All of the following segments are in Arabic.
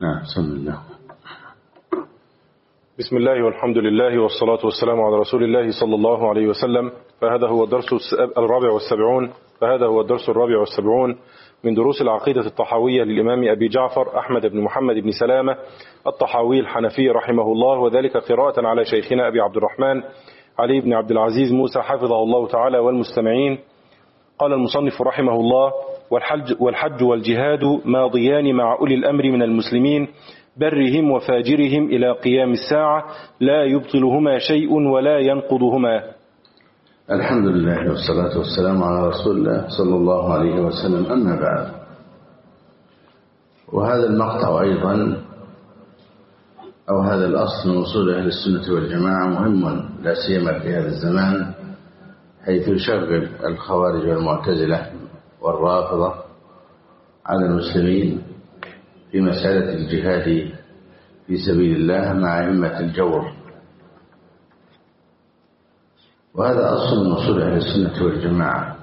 نعم بسم الله. بسم الله والحمد لله والصلاة والسلام على رسول الله صلى الله عليه وسلم. فهذا هو الدرس الرابع والسبعون من دروس العقيدة الطحاوية للإمام أبي جعفر أحمد بن محمد بن سلامة الطحاوي الحنفي رحمه الله، وذلك قراءة على شيخنا أبي عبد الرحمن علي بن عبد العزيز موسى حفظه الله تعالى والمستمعين. قال المصنف رحمه الله: والحج والجهاد ماضيان مع أولي الأمر من المسلمين برهم وفاجرهم إلى قيام الساعة، لا يبطلهما شيء ولا ينقضهما. الحمد لله والصلاة والسلام على رسول الله صلى الله عليه وسلم. أما بعد، وهذا المقطع أيضا أو هذا الأصل من أصول أهل السنة والجماعة مهم لا سيما في هذا الزمان، حيث يشغل الخوارج والمعتزلة والرافضة على المسلمين في مسألة الجهاد في سبيل الله مع أئمة الجور. وهذا أصل من أصول أهل السنة والجماعة،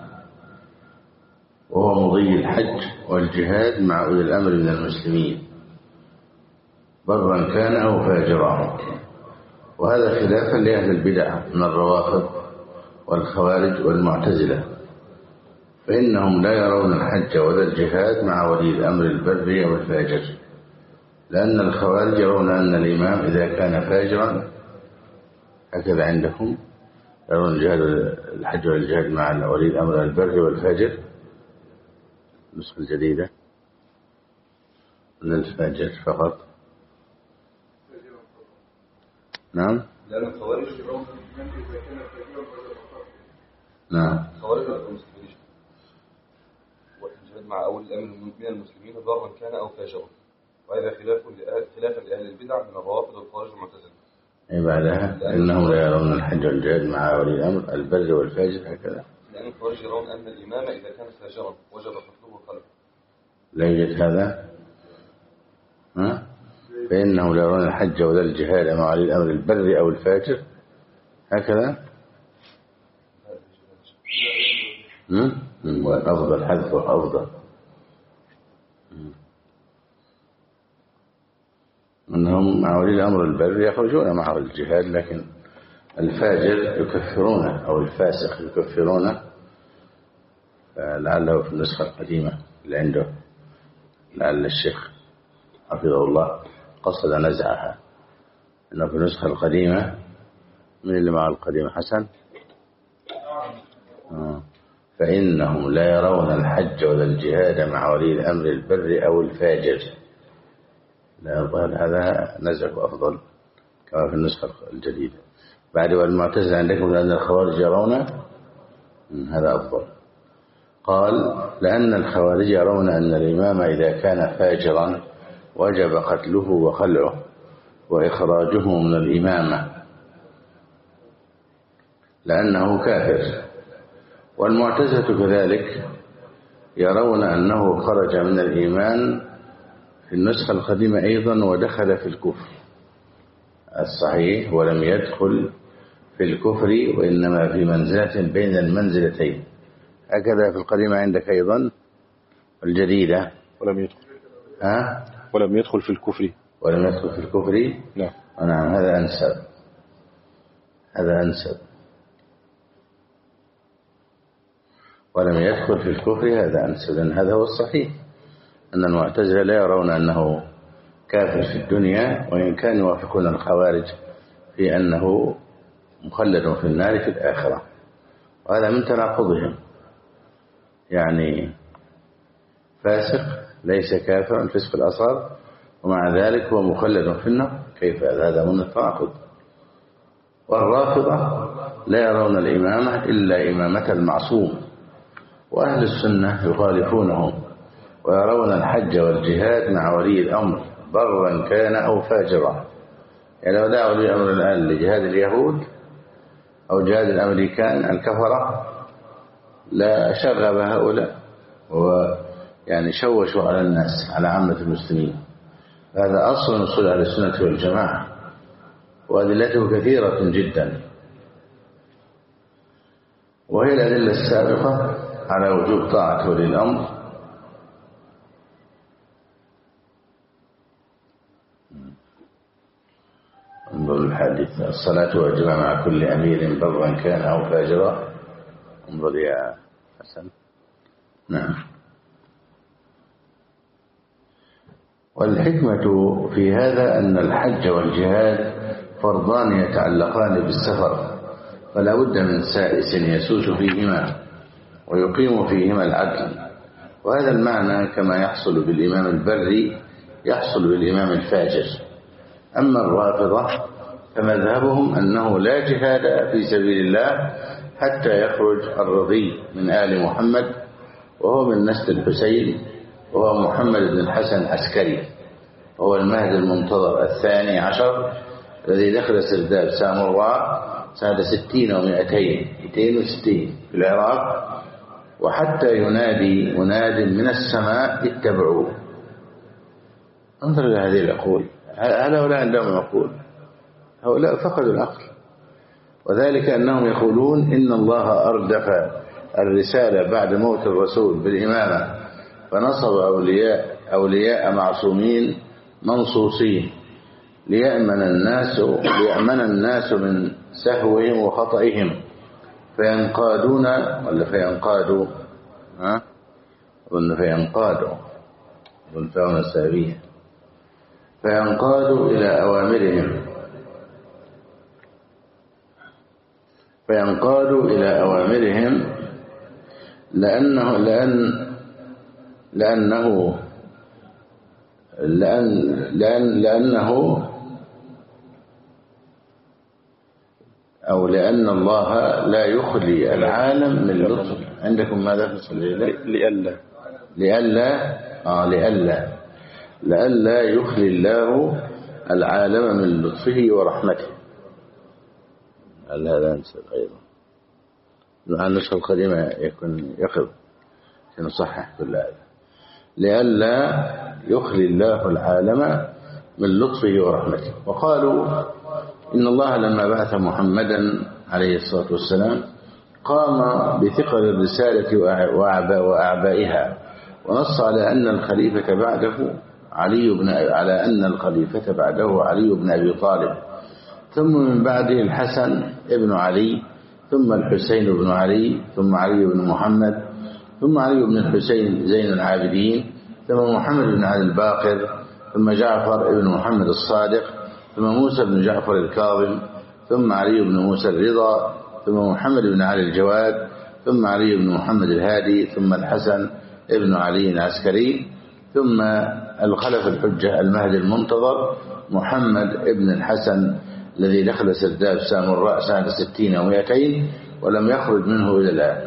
وهو مضي الحج والجهاد مع أولي الأمر من المسلمين برا كان أو فاجرا، وهذا خلافا لأهل البدع من الروافض والخوارج والمعتزلة، فإنهم لا يرون الحج ولا الجهاد مع ولي الأمر البر أو الفاجر، لأن الخوارج يرون أن الإمام إذا كان فاجرا، هكذا عندكم يرون الحج والجهاد مع ولي الأمر البر والفاجر. النسخة الجديدة من الفاجر فقط. نعم. لأن الخوارج يرون الإمام إذا كان فاجرا نعم. الخوارج المسلمين والجهاد مع أول الأمر من المسلمين ضرا كان أو فاجرا، وهذا خلافا لأهل البدع من الروافض والخوارج والمعتزلة. أي بعدها إنهم لا يرون الحج والجهاد مع ولي الأمر البر والفاجر هكذا، لأن الخوارج يرون أن الإمام إذا كان فاجرا وجب قتله وخلفه. لا يوجد هذا. فإنهم لا يرون الحج ولا الجهاد مع ولي الأمر البر أو الفاجر هكذا. أفضل حذفه أفضل. أنهم مع ولي الأمر البر يخرجون معه الجهاد، لكن الفاجر يكفرونه أو الفاسق يكفرونه. لعله في النسخة القديمة اللي عنده، لعل الشيخ حفظه الله قصد نزعها، إنه في النسخة القديمة. من اللي مع القديمة؟ حسن. فإنهم لا يرون الحج ولا الجهاد مع ولي الأمر البر أو الفاجر. لا يظهر هذا نزع أفضل كما في النسخة الجديدة. بعد والمعتزلة عندكم لأن الخوارج يرون هذا أفضل. قال: لأن الخوارج يرون أن الإمام إذا كان فاجرا وجب قتله وخلعه وإخراجه من الإمامة لأنه كافر، والمعتزلة كذلك يرون أنه خرج من الإيمان في النسخة القديمة أيضا ودخل في الكفر الصحيح، ولم يدخل في الكفر وإنما في منزلة بين المنزلتين، هكذا في القديمة عندك أيضا الجديدة. ولم يدخل في الكفر. ولم يدخل في الكفر. نعم. نعم، هذا أنسب. هذا أنسب. ولم يدخل في الكفر هذا أنسب، لأن هذا هو الصحيح، أن المعتزلة لا يرون أنه كافر في الدنيا، وإن كانوا يوافقون الخوارج في أنه مخلد في النار في الآخرة، وهذا من تناقضهم. يعني فاسق ليس كافرا الفسق الأصغر ومع ذلك هو مخلد في النار، كيف هذا؟ من التناقض. والرافضة لا يرون الإمامة إلا إمامة المعصوم، وأهل السنة يخالفونهم ويرون الحج والجهاد مع ولي الأمر برا كان أو فاجرا. يعني لو دعوا ولي الأمر الآن لجهاد اليهود أو جهاد الأمريكان الكفرة لا شغب هؤلاء، ويعني شوشوا على الناس، على عامة المسلمين. هذا أصل من أصول أهل السنة والجماعة، وأدلته كثيرة جدا، وهي الأدلة السابقة على وجوب طاعة ولي الأمر انظر الحديث الصلاة واجبة مع كل أمير برا كان أو فاجرا. انظر يا حسن. نعم. والحكمة في هذا أن الحج والجهاد فرضان يتعلقان بالسفر، فلا بد من سائس يسوس فيهما ويقيم فيهما العدل، وهذا المعنى كما يحصل بالإمام البري يحصل بالإمام الفاجر. أما الرافضة فمذهبهم أنه لا جهاد في سبيل الله حتى يخرج الرضي من آل محمد وهو من نسل الحسين، وهو محمد بن الحسن العسكري، وهو المهدي المنتظر الثاني عشر الذي دخل سرداب سامراء سنة 60 و200 260 في العراق، وحتى ينادي مناد من السماء اتبعوه. انظر إلى هذه العقول، هؤلاء عندهم عقول، هؤلاء فقدوا العقل. وذلك أنهم يقولون إن الله أردف الرسالة بعد موت الرسول بالإمامة، فنصب أولياء معصومين منصوصين ليأمن الناس من سهوهم وخطئهم، فينقادون ولا فينقادوا فينقادوا إلى أوامرهم لأن الله لا يخلي العالم من لطف. عندكم ماذا في الصليل؟ لئلا يخلي الله العالم من لطفه ورحمته. هذا ننسى غيره مع النسخة القديمة يكون يقف سنصحح كل هذا. لئلا يخلي الله العالم من لطفه ورحمته. وقالوا إن الله لما بعث محمدا عليه الصلاة والسلام قام بثقل الرسالة وأعبائها، ونص على أن الخليفة بعده علي بن أبي طالب، ثم من بعده الحسن ابن علي، ثم الحسين بن علي، ثم علي بن محمد، ثم علي بن الحسين زين العابدين، ثم محمد بن علي الباقر، ثم جعفر بن محمد الصادق، ثم موسى بن جعفر الكاظم، ثم علي بن موسى الرضا، ثم محمد بن علي الجواد، ثم علي بن محمد الهادي، ثم الحسن ابن علي العسكري، ثم الخلف الحجة المهدي المنتظر محمد ابن الحسن الذي دخل سرداب سامراء سنة 60 و200 ولم يخرج منه إلى الآن.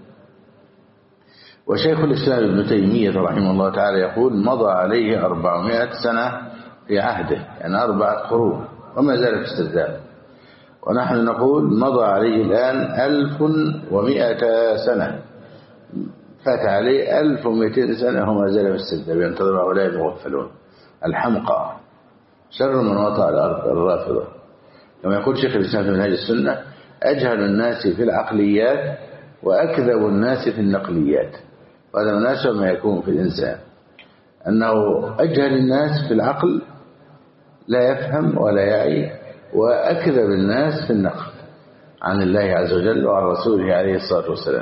وشيخ الإسلام ابن تيمية رحمه الله تعالى يقول مضى عليه 400 سنة في عهده، يعني 4 قرون وما زال في السرداب، ونحن نقول مضى عليه الآن 1100 سنة، فات عليه 1200 سنة وما زال في السرداب ينتظر هؤلاء المغفلون الحمقى شر من وطأ الأرض الرافضة. كما يقول شيخ الإسلام في منهاج السنة أجهل الناس في العقليات وأكذب الناس في النقليات. وهذا مناسب ما يكون في الإنسان، أنه أجهل الناس في العقل لا يفهم ولا يعي، وأكذب الناس في النقل عن الله عز وجل وعن رسوله عليه الصلاة والسلام.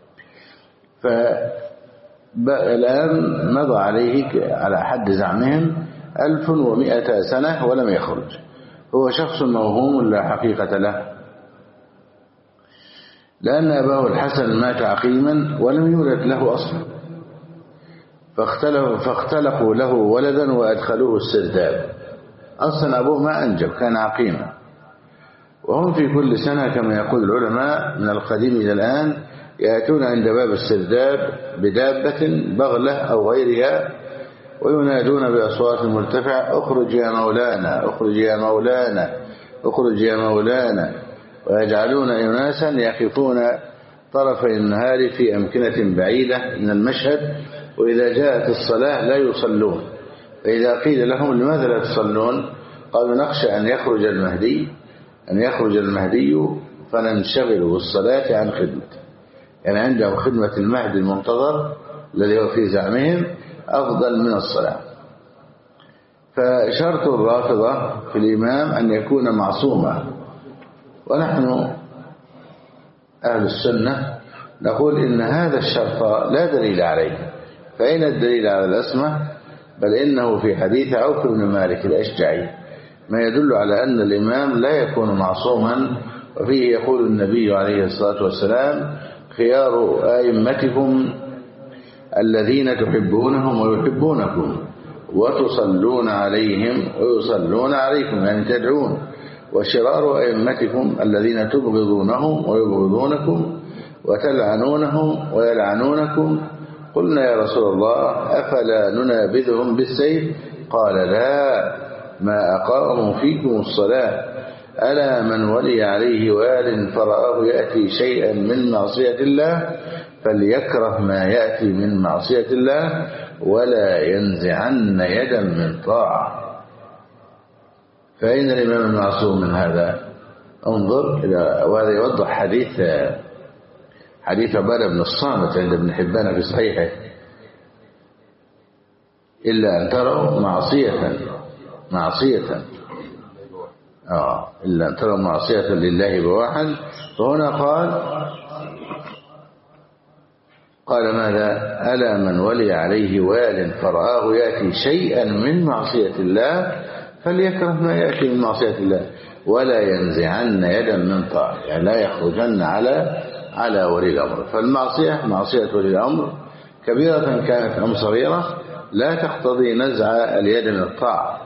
فالآن مضى عليه على حد زعمهم 1100 سنة ولم يخرج. هو شخص موهوم لا حقيقة له، لأن أباه الحسن مات عقيما ولم يولد له أصلا، فاختلقوا له ولدا وأدخلوه السرداب. أصلا أبوه ما أنجب، كان عقيما. وهم في كل سنة كما يقول العلماء من القديم إلى الآن يأتون عند باب السرداب بدابة بغلة أو غيرها وينادون بأصوات مرتفعة اخرج يا مولانا، اخرج يا مولانا، اخرج يا مولانا، ويجعلون أناسا يقفون طرفي النهار في أمكنة بعيدة من المشهد، وإذا جاءت الصلاة لا يصلون، فإذا قيل لهم لماذا لا تصلون قالوا نخشى أن يخرج المهدي فننشغل بالصلاة عن خدمته. يعني عندهم خدمة المهدي المنتظر الذي هو في زعمهم أفضل من الصلاة. فشرط الرافضة في الإمام أن يكون معصوما، ونحن أهل السنة نقول إن هذا الشرط لا دليل عليه. فأين الدليل على الأسمة؟ بل إنه في حديث عوف بن مالك الأشجعي ما يدل على أن الإمام لا يكون معصوما، وفيه يقول النبي عليه الصلاة والسلام: خيار أئمتكم الذين تحبونهم ويحبونكم وتصلون عليهم ويصلون عليكم، يعني تدعون، وشرار أئمتكم الذين تبغضونهم ويبغضونكم وتلعنونهم ويلعنونكم. قلنا يا رسول الله: أفلا ننابذهم بالسيف؟ قال: لا، ما أقاموا فيكم الصلاة. ألا من ولي عليه وال فرآه يأتي شيئا من معصية الله فليكره ما يأتي من معصية الله ولا ينزعن يدا من طاعة. فأين الإمام المعصوم من هذا؟ انظر إلى، وهذا يوضح حديث عبادة بن الصامت عند ابن حبان في صحيحه: إلا أن تروا معصية إلا أن تروا معصية لله بواحا. فهنا قال ماذا؟ ألا من ولي عليه وال فرآه يأتي شيئا من معصية الله فليكره ما يأتي من معصية الله ولا ينزعن يدا من طاعة، يعني لا يخرجن على ولي الأمر. فالمعصية معصية ولي الأمر كبيرة كانت أم صغيرة لا تقتضي نزع اليد من الطاعة.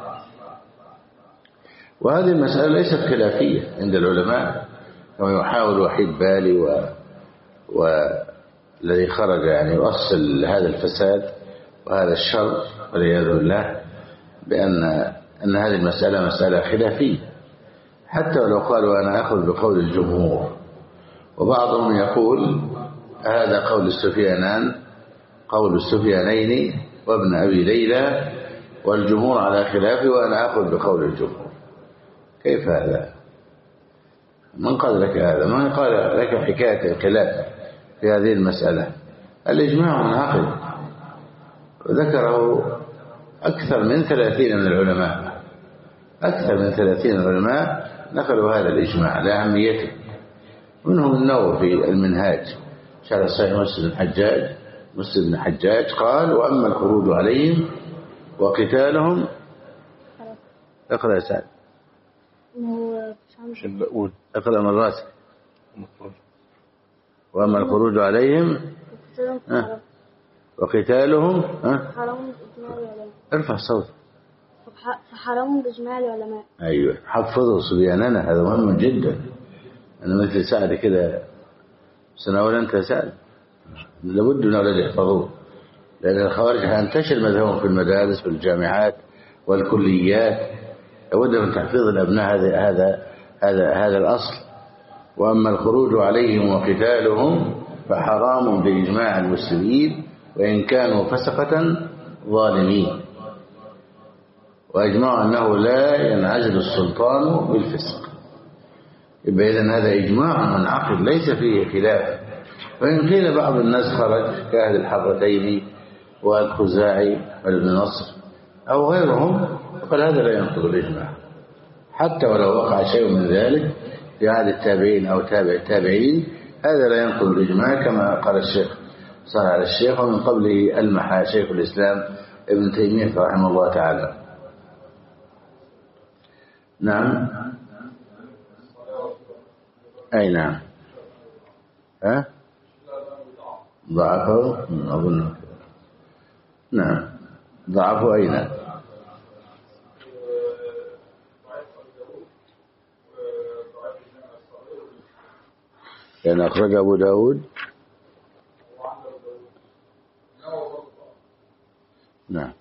وهذه المسألة ليست خلافية عند العلماء كما يحاول وحيد بالي والذي خرج يعني يؤصل هذا الفساد وهذا الشر والعياذ بالله، بأن هذه المسألة مسألة خلافية، حتى ولو قالوا أنا أخذ بقول الجمهور. وبعضهم يقول هذا قول السفيانين وابن أبي ليلى والجمهور على خلافه وأنا أخذ بقول الجمهور. كيف هذا؟ من قال لك هذا؟ من قال لك حكاية الخلاف في هذه المسألة؟ الإجماع منعقد، وذكره أكثر من 30 من العلماء، نقلوا هذا الإجماع لأهميته. منهم النووي في المنهاج شرح صحيح مسلم بن حجاج قال: وأما الخروج عليهم وقتالهم. اقرأ يا سعد. اقرأ مرات. وأما الخروج عليهم وقتالهم ارفع الصوت. فحرام بإجماع العلماء. أيوة، حفظوا صبياننا، هذا مهم جدا. أنا مثل سعد كده سنة ولا أنت سعد، لابد من أولاد يحفظوه، لأن الخوارج هينتشر مذهبهم في المدارس والجامعات والكليات، لابد من تحفيظ الأبناء هذا الأصل. وأما الخروج عليهم وقتالهم فحرام بإجماع المسلمين وإن كانوا فسقة ظالمين، وأجمعوا أنه لا ينعزل السلطان بالفسق. يبقى إذن هذا إجماع منعقد ليس فيه خلاف. وإن قيل بعض الناس خرج كأهل الحرتين والخزاعي وابن نصر أو غيرهم، قال هذا لا ينقض الإجماع، حتى ولو وقع شيء من ذلك في عهد التابعين أو تابع التابعين، هذا لا ينقض الإجماع كما قال الشيخ صار على الشيخ، ومن قبله المحى شيخ الإسلام ابن تيمية رحمه الله تعالى. نعم. أي نعم. ضعفوا أظن. نعم، ضعفوا أين؟ يعني أخرج أبو داود. نعم.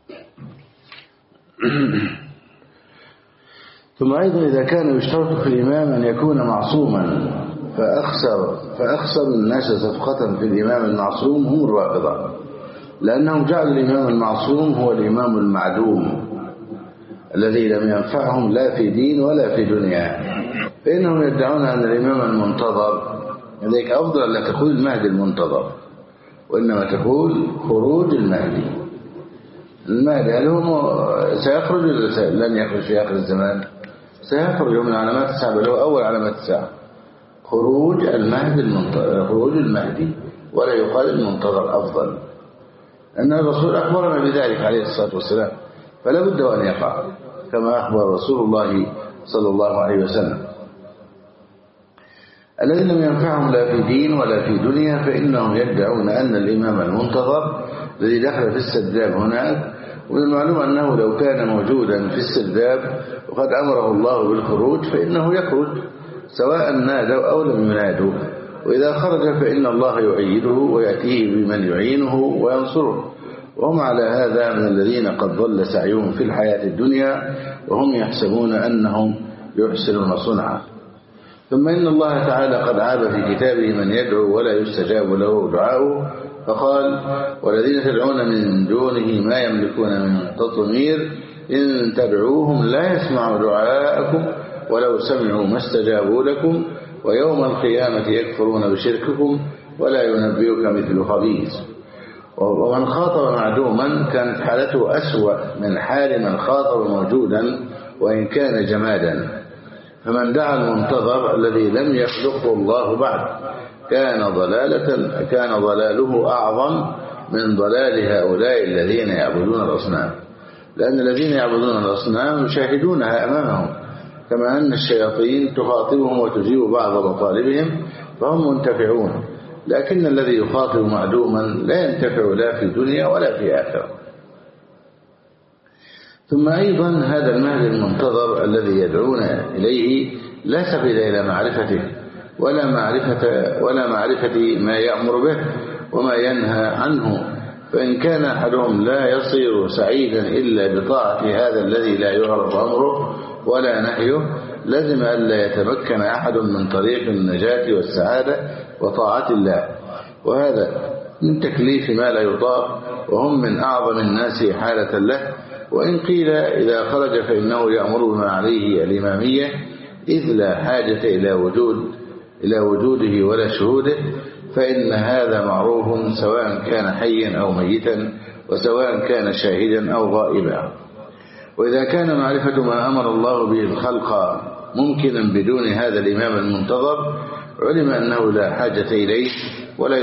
ثم أيضا إذا كان يشترط في الإمام أن يكون معصوما فأخسر الناس صفقة في الإمام المعصوم هم الرافضة، لأنهم جعلوا الإمام المعصوم هو الإمام المعدوم الذي لم ينفعهم لا في دين ولا في دنيا. فإنهم يدعون أن الإمام المنتظر، لذلك أفضل أن لا تقول المهدي المنتظر، وإنما تقول خروج المهدي. المهدي هل هو سيخرج ولا لن يخرج في آخر الزمان؟ سيخرج من علامات الساعة، بل هو أول علامات الساعة خروج المهدي، ولا يقال المنتظر أفضل، أن الرسول أخبرنا بذلك عليه الصلاة والسلام، فلا بد أن يقع كما أخبر رسول الله صلى الله عليه وسلم. الذين لم ينفعهم لا في دين ولا في دنيا فإنهم يدعون أن الإمام المنتظر الذي دخل في السرداب هناك، ومن المعلوم أنه لو كان موجودا في السرداب وقد أمره الله بالخروج فإنه يخرج سواء نادوا أو لم ينادوا، وإذا خرج فإن الله يؤيده ويأتيه بمن يعينه وينصره، وهم على هذا من الذين قد ضل سعيهم في الحياة الدنيا وهم يحسبون أنهم يحسنون صنعا. ثم إن الله تعالى قد عاب في كتابه من يدعو ولا يستجاب له دعاؤه، فقال: والذين تدعون من دونه ما يملكون من تطمير إن تدعوهم لا يسمعوا دعاءكم ولو سمعوا ما استجابوا لكم ويوم القيامة يكفرون بشرككم ولا ينبئك مثل خبير. ومن خاطب معدوما كانت حالته أسوأ من حال من خاطب موجودا وإن كان جمادا، فمن دعا المنتظر الذي لم يخلقه الله بعد كان ضلاله أعظم من ضلال هؤلاء الذين يعبدون الأصنام، لأن الذين يعبدون الأصنام يشاهدونها أمامهم، كما أن الشياطين تخاطبهم وتجيب بعض مطالبهم فهم منتفعون، لكن الذي يخاطب معدوما لا ينتفع لا في دنيا ولا في آخرة. ثم أيضا هذا المهدي المنتظر الذي يدعون إليه لا سبيل إلى معرفته ولا معرفة ما يأمر به وما ينهى عنه، فإن كان أحدهم لا يصير سعيدا إلا بطاعة هذا الذي لا يعرف أمره ولا نهيه، لازم ألا يتمكن أحد من طريق النجاة والسعادة وطاعة الله، وهذا من تكليف ما لا يطاق، وهم من أعظم الناس حالة له. وإن قيل إذا خرج فإنه يأمر بما عليه الإمامية، إذ لا حاجة إلى وجوده ولا شهوده، فإن هذا معروف سواء كان حيا أو ميتا، وسواء كان شاهدا أو غائبا. وإذا كان معرفة ما أمر الله به الخلق ممكنا بدون هذا الإمام المنتظر، علم أنه لا حاجة إليه ولا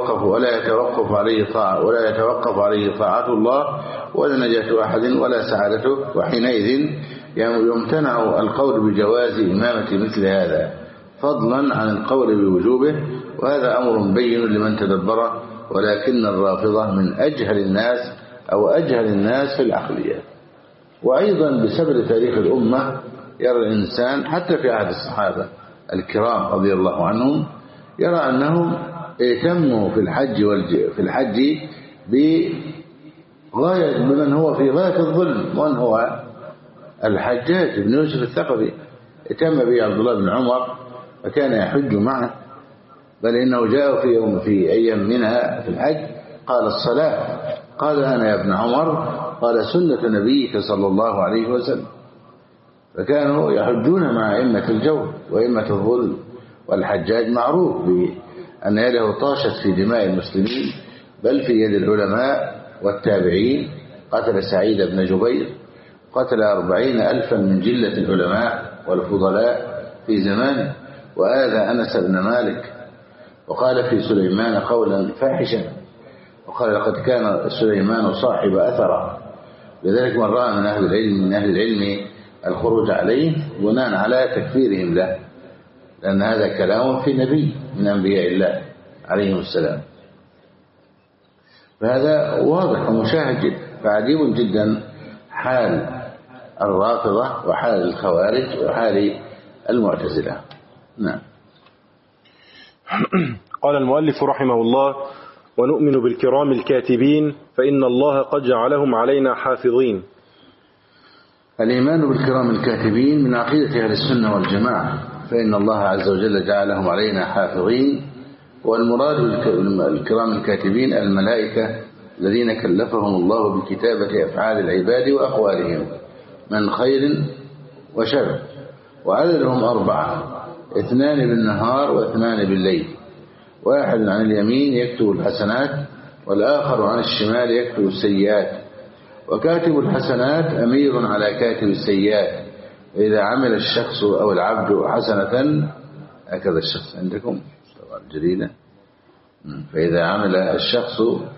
يتوقف عليه طاعة الله ولا نجاة أحد ولا سعادته، وحينئذ يمتنع القول بجواز إمامة مثل هذا فضلا عن القول بوجوبه، وهذا أمر بين لمن تدبره، ولكن الرافضة من أجهل الناس في العقليات. وأيضا بسبب تاريخ الأمة يرى الإنسان حتى في عهد الصحابة الكرام رضي الله عنهم يرى أنهم اهتموا في الحج بمن هو في غاية الظلم، ومن هو الحجاج بن يوسف الثقفي. اهتم به عبد الله بن عمر فكان يحج معه، بل إنه جاء في أيام منها في الحج قال الصلاة، قال أنا يا ابن عمر، قال سنة نبيك صلى الله عليه وسلم. فكانوا يحجون مع أئمة الجور وأئمة الظلم، والحجاج معروف بأن يده طاشت في دماء المسلمين، بل في يد العلماء والتابعين. قتل سعيد بن جبير، قتل 40,000 من جلة العلماء والفضلاء في زمانه، وآذى أنس بن مالك، وقال في سليمان قولا فاحشا، وقال لقد كان سليمان صاحب أثرا. لذلك من رأى من أهل العلم الخروج عليه بناء على تكفيرهم له، لأن هذا كلام في نبي من أنبياء الله عليهم السلام. فهذا واضح ومشاهد جدا، فعجيب جدا حال الرافضة وحال الخوارج وحال المعتزلة. نعم. قال المؤلف رحمه الله: ونؤمن بالكرام الكاتبين فإن الله قد جعلهم علينا حافظين. الإيمان بالكرام الكاتبين من عقيدة أهل السنة والجماعة، فإن الله عز وجل جعلهم علينا حافظين، والمراد بالكرام الكاتبين الملائكة الذين كلفهم الله بكتابة أفعال العباد وأقوالهم من خير وشر، وعددهم 4، 2 بالنهار و2 بالليل، واحد عن اليمين يكتب الحسنات والآخر عن الشمال يكتب السيئات، وكاتب الحسنات أمير على كاتب السيئات. إذا عمل الشخص أو العبد حسنة، هكذا الشخص عندكم طبعا جديدة، فإذا عمل الشخص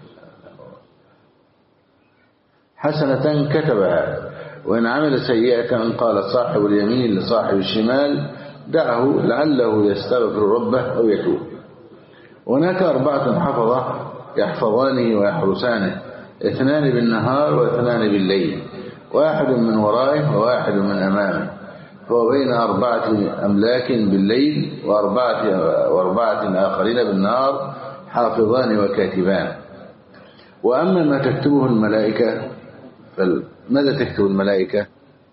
حسنة كتبها، وإن عمل سيئة قال صاحب اليمين لصاحب الشمال دعه لعله يستغفر ربه أو يتوب. هناك 4 حفظة يحفظانه ويحرسانه، 2 بالنهار و2 بالليل، 1 من ورائه و1 من أمامه، فهو بين 4 أملاك بالليل و4 آخرين بالنهار حافظان وكاتبان. وأما ما تكتبه الملائكة، ماذا تكتب الملائكة؟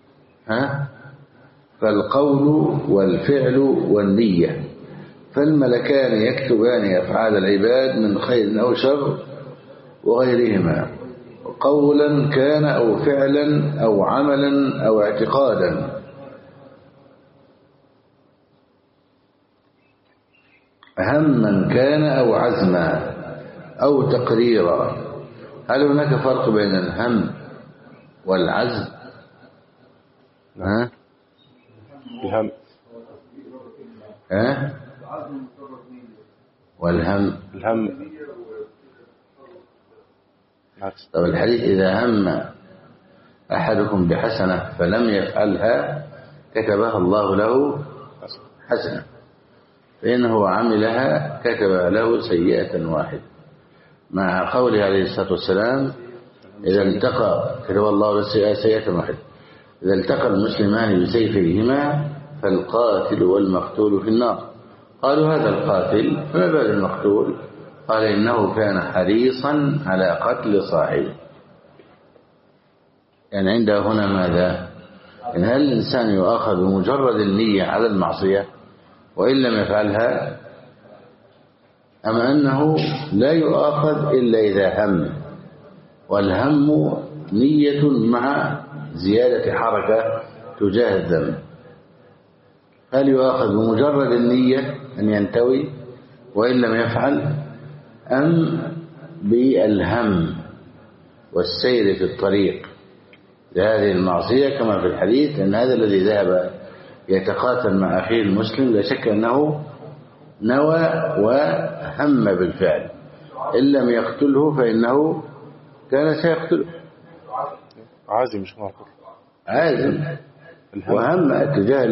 فالقول والفعل والنية، فالملكان يكتبان أفعال العباد من خير أو شر وغيرهما، قولا كان أو فعلا أو عملا أو اعتقادا، هما كان أو عزما أو تقريرا. هل هناك فرق بين الهم والعزم؟ الهم والهم. طب الحديث إذا هم أحدكم بحسنة فلم يفعلها كتبها الله له حسنة، فإنه عملها كتب له سيئة واحدة، مع قوله عليه الصلاة والسلام إذا التقى كتب الله له سيئة واحدة، إذا التقى المسلمان بسيفيهما فالقاتل والمقتول في النار. قالوا هذا القاتل، فما بال المقتول؟ قال إنه كان حريصا على قتل صاحبه. يعني عنده هنا ماذا؟ إن هل الإنسان يؤاخذ بمجرد النية على المعصية وإن لم يفعلها، أم أنه لا يؤاخذ إلا إذا هم، والهم نية مع زيادة حركة تجاه الذنب؟ هل يؤاخذ بمجرد النية أن ينتوي وإن لم يفعل، أم بالهم والسير في الطريق لهذه المعصية كما في الحديث أن هذا الذي ذهب يتقاتل مع أخيه المسلم لا شك أنه نوى وهم بالفعل، إن لم يقتله فإنه كان سيقتله. عازم مش معقول، عازم وهم اتجاه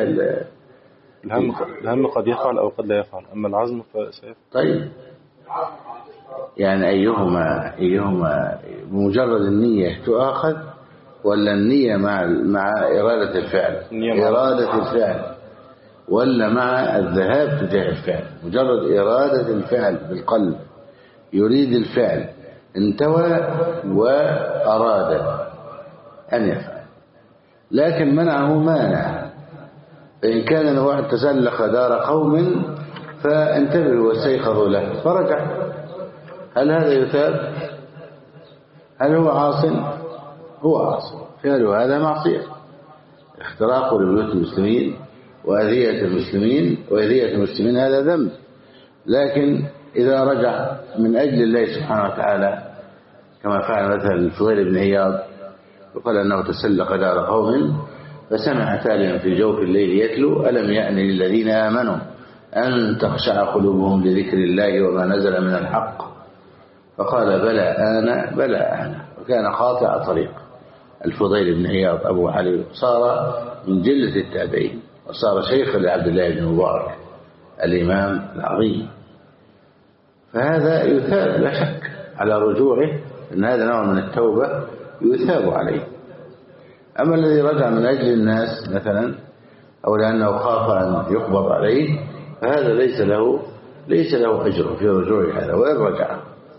الهم قد يفعل أو قد لا يفعل، أما العزم فسيفعل. طيب يعني أيهما بمجرد النية تؤاخذ، ولا النية مع إرادة الفعل؟ إرادة الفعل، ولا مع الذهاب تجاه الفعل؟ مجرد إرادة الفعل بالقلب، يريد الفعل، انتوى وأراد أن يفعل، لكن منعه مانع. فإن كان واحد تسلق دار قوم فانتبهوا واستيقظوا له فرجع، هل هذا يثاب؟ هل هو عاص؟ هو عاص، فعله هذا معصية، اختراق لبيوت المسلمين وأذية المسلمين هذا ذنب. لكن إذا رجع من أجل الله سبحانه وتعالى كما فعل مثلا الفضيل بن عياض، وقال أنه تسلق دار قوم فسمع تاليا في جوف الليل يتلو ألم يأن للذين آمنوا أن تخشع قلوبهم لذكر الله وما نزل من الحق، فقال بلى آنا، وكان قاطع طريق. الفضيل بن عياض أبو علي صار من جلة التابعين، وصار شيخا لعبد الله بن مبارك الإمام العظيم، فهذا يثاب لا شك على رجوعه، أن هذا نوع من التوبة يثاب عليه. أما الذي رجع من أجل الناس مثلا أو لأنه خاف أن يقبض عليه، فهذا ليس له أجر في رجوع هذا وإن رجع.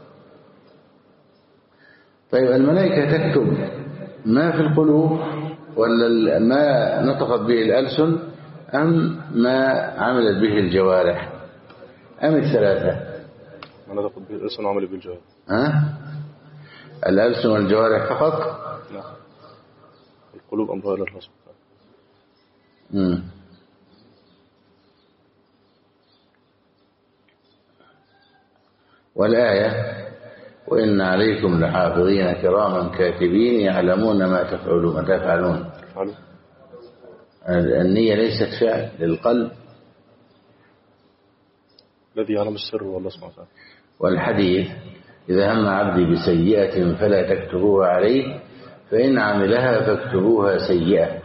طيب الملائكة تكتب ما في القلوب ولا ما نطقت به الألسن، أم ما عملت به الجوارح، أم الثلاثة؟ ما نطقت به الألسن وعملت به الجوارح. الألسن والجوارح فقط؟ لا، القلوب أمرها إلى الله سبحانه. والآية وإن عليكم لحافظين كراما كاتبين يعلمون ما تفعلون. النية ليست فعل للقلب الذي يعلم السر والله سبحانه وتعالى. والحديث إذا هم عبدي بسيئة فلا تكتبوها عليه فإن عملها فاكتبوها سيئة.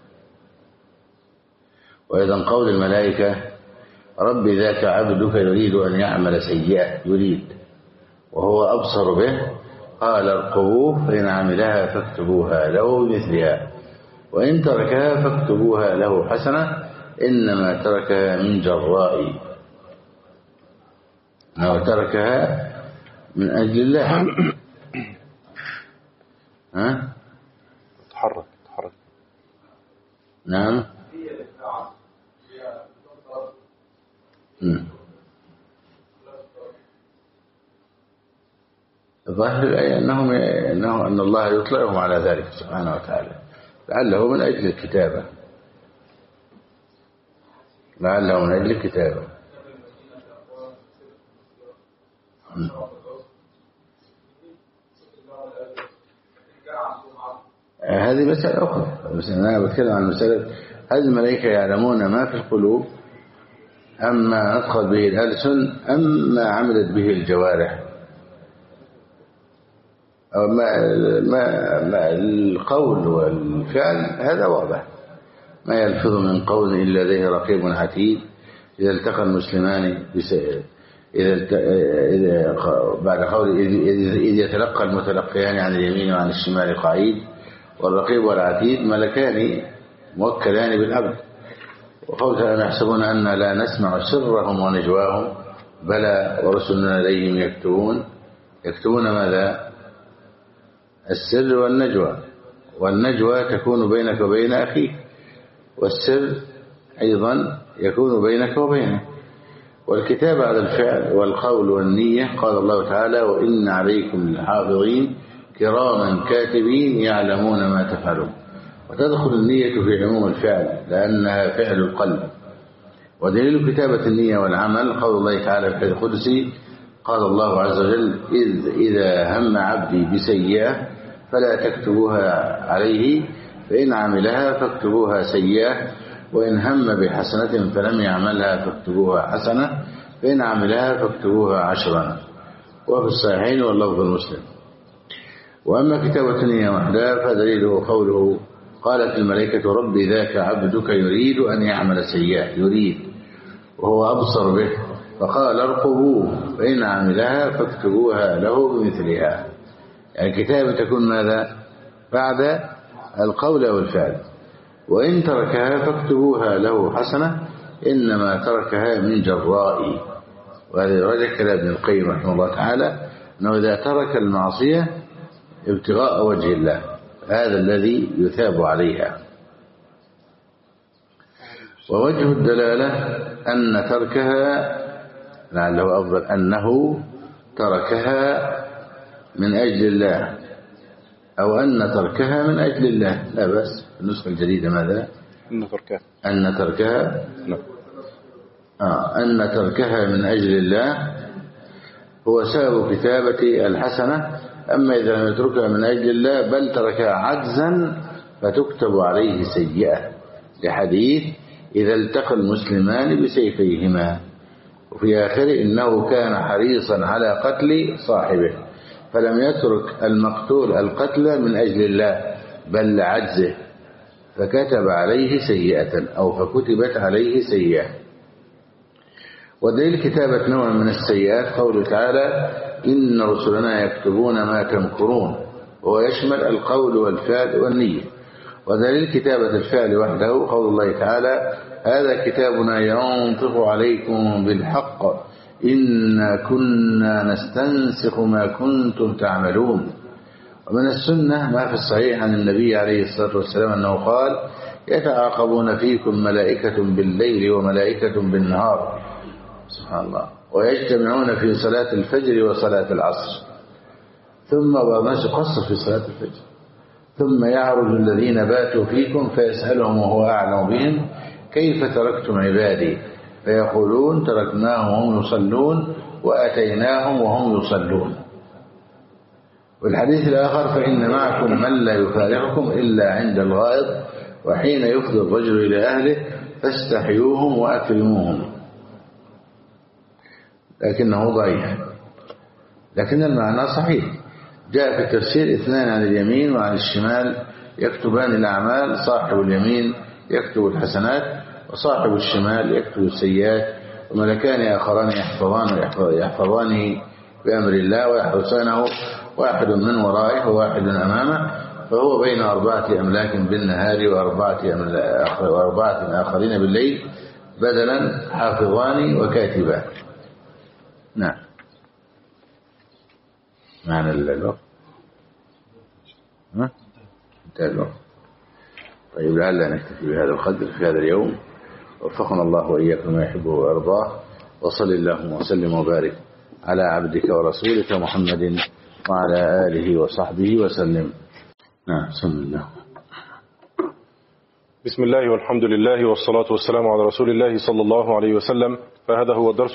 وأيضا قول الملائكة رب ذاك عبدك يريد أن يعمل سيئة، يريد وهو أبصر به، قال ارقبوه فإن عملها فاكتبوها له بمثلها وإن تركها فاكتبوها له حسنة إنما تركها من جرائي، أو تركها من أجل الله. ها؟ تحرك. نعم. ظاهر الآية أن الله يطلعهم على ذلك سبحانه وتعالى، لعله من أجل الكتابة، هذه مسألة أخرى. بس أنا بتكلم عن مسألة هل الملائكة يعلمون ما في القلوب أم ما أدخل به الألسن أم ما عملت به الجوارح، أو ما القول والفعل هذا واضح. ما يلفظ من قول إلا لديه رقيب عتيد. إذا التقى المسلمان بعد قول إذ يتلقى المتلقيان عن اليمين وعن الشمال قعيد، والرقيب والعتيد ملكان موكلان بالعبد. وقول أن يحسبون أن لا نسمع سرهم ونجواهم بلى ورسلنا إليهم يكتبون ماذا؟ السر والنجوى. والنجوى تكون بينك وبين أخيك، والسر أيضا يكون بينك وبينه. والكتاب على الفعل والقول والنية. قال الله تعالى وإن عليكم لحافظين كراما كاتبين يعلمون ما تفعلون. وتدخل النية في عموم الفعل لأنها فعل القلب. ودليل كتابة النية والعمل قول الله تعالى في القدسي قال الله عز وجل إذا هم عبدي بسيئة فلا تكتبوها عليه فإن عملها فاكتبوها سيئة وإن هم بحسنة فلم يعملها فاكتبوها حسنة فإن عملها فاكتبوها 10. وفي الصحيحين واللفظ المسلم. وأما كتابة النية وحدها فدليله قوله قالت الملائكة رب ذاك عبدك يريد أن يعمل سيئة، يريد وهو أبصر به، فقال ارقبوه فإن عملها فاكتبوها له بمثلها. يعني الكتابة تكون ماذا؟ بعد القول والفعل. وإن تركها فاكتبوها له حسنة إنما تركها من جرائي. وهذا رجع كلام ابن القيم رحمه الله تعالى أنه إذا ترك المعصية ابتغاء وجه الله هذا الذي يثاب عليها. ووجه الدلالة أن تركها لعله أفضل أنه تركها من أجل الله أو أن تركها من أجل الله، لا بس. النسخة الجديدة ماذا؟ أن تركها من أجل الله هو سبب كتابة الحسنة. أما إذا لم يتركها من أجل الله بل تركها عجزا فتكتب عليه سيئة، لحديث إذا التقى المسلمان بسيفيهما. وفي آخر إنه كان حريصا على قتل صاحبه فلم يترك المقتول القتل من أجل الله بل لعجزه فكتب عليه سيئة أو فكتبت عليه سيئة. ودليل كتابة نوع من السيئات قوله تعالى إن رسلنا يكتبون ما تمكرون، وهو يشمل القول والفعل والنية. ودليل كتابة الفعل وحده قول الله تعالى هذا كتابنا ينطق عليكم بالحق إنا كنا نستنسخ ما كنتم تعملون. ومن السنة ما في الصحيح عن النبي عليه الصلاة والسلام أنه قال يتعاقبون فيكم ملائكة بالليل وملائكة بالنهار، سبحان الله، ويجتمعون في صلاة الفجر وصلاة العصر. ثم بعض الناس يقصر في صلاة الفجر. ثم يعرج الذين باتوا فيكم فيسألهم وهو أعلم بهم كيف تركتم عبادي فيقولون تركناهم وهم يصلون وأتيناهم وهم يصلون. والحديث الآخر فإن معكم من لا يفارقكم إلا عند الغائط وحين يفضي الرجل إلى أهله فاستحيوهم وأكرموهم، لكنه ضعيف، لكن المعنى صحيح. جاء في التفسير 2 عن اليمين وعن الشمال يكتبان الأعمال، صاحب اليمين يكتب الحسنات وصاحب الشمال يكتب السيئات، وملكان آخران يحفظانه بأمر الله ويحرسانه، واحد من ورائه وواحد أمامه، فهو بين 4 أملاك بالنهار وأربعة آخرين بالليل، بدلا حافظان وكاتبان. نعم. معنى الوقت انتهى الوقت. طيب لعلنا نكتفي بهذا القدر في هذا اليوم، وفقنا الله وإياكم ما يحبه ويرضاه، وصل اللهم وسلم وبارك على عبدك ورسولك محمد وعلى آله وصحبه وسلم. نعم. بسم الله. بسم الله والحمد لله والصلاة والسلام على رسول الله صلى الله عليه وسلم. فهذا هو الدرس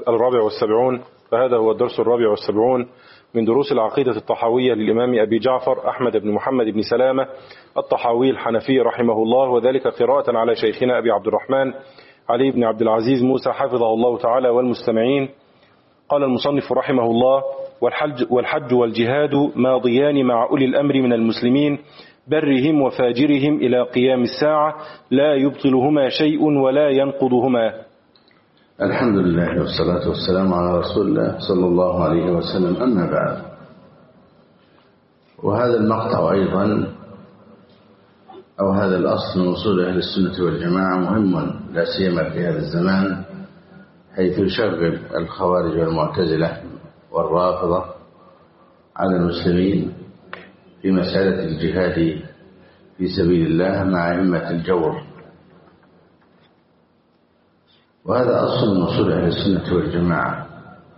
الرابع والسبعون من دروس العقيدة الطحاوية للإمام أبي جعفر أحمد بن محمد بن سلامة الطحاوي الحنفي رحمه الله، وذلك قراءة على شيخنا أبي عبد الرحمن علي بن عبد العزيز موسى حفظه الله تعالى والمستمعين. قال المصنف رحمه الله: والحج والجهاد ماضيان مع أولي الأمر من المسلمين برهم وفاجرهم إلى قيام الساعة، لا يبطلهما شيء ولا ينقضهما. الحمد لله والصلاة والسلام على رسول الله صلى الله عليه وسلم. أما بعد، وهذا المقطع أيضا أو هذا الأصل من أصول أهل السنة والجماعة مهم، لا سيما في هذا الزمان، حيث يشغل الخوارج والمعتزلة والرافضة على المسلمين في مسألة الجهاد في سبيل الله مع أئمة الجور. وهذا أصل من أصول أهل السنة والجماعة،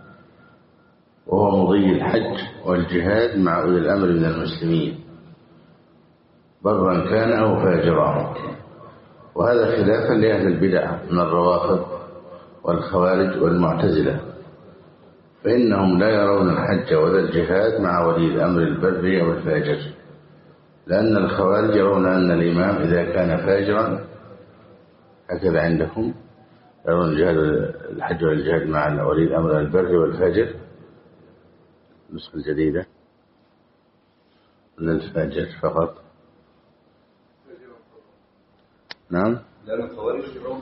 وهو مضي الحج والجهاد مع أولي الأمر من المسلمين برا كان أو فاجرا، وهذا خلافا لأهل البدع من الروافض والخوارج والمعتزلة، فإنهم لا يرون الحج ولا الجهاد مع ولي الأمر البر أو الفاجر، لأن الخوارج يرون أن الإمام إذا كان فاجرا، هكذا عندكم يرون الحج والجهاد مع ولي الأمر البر والفاجر، النسخة الجديدة من الفاجر فقط. نعم. لأن الخوارج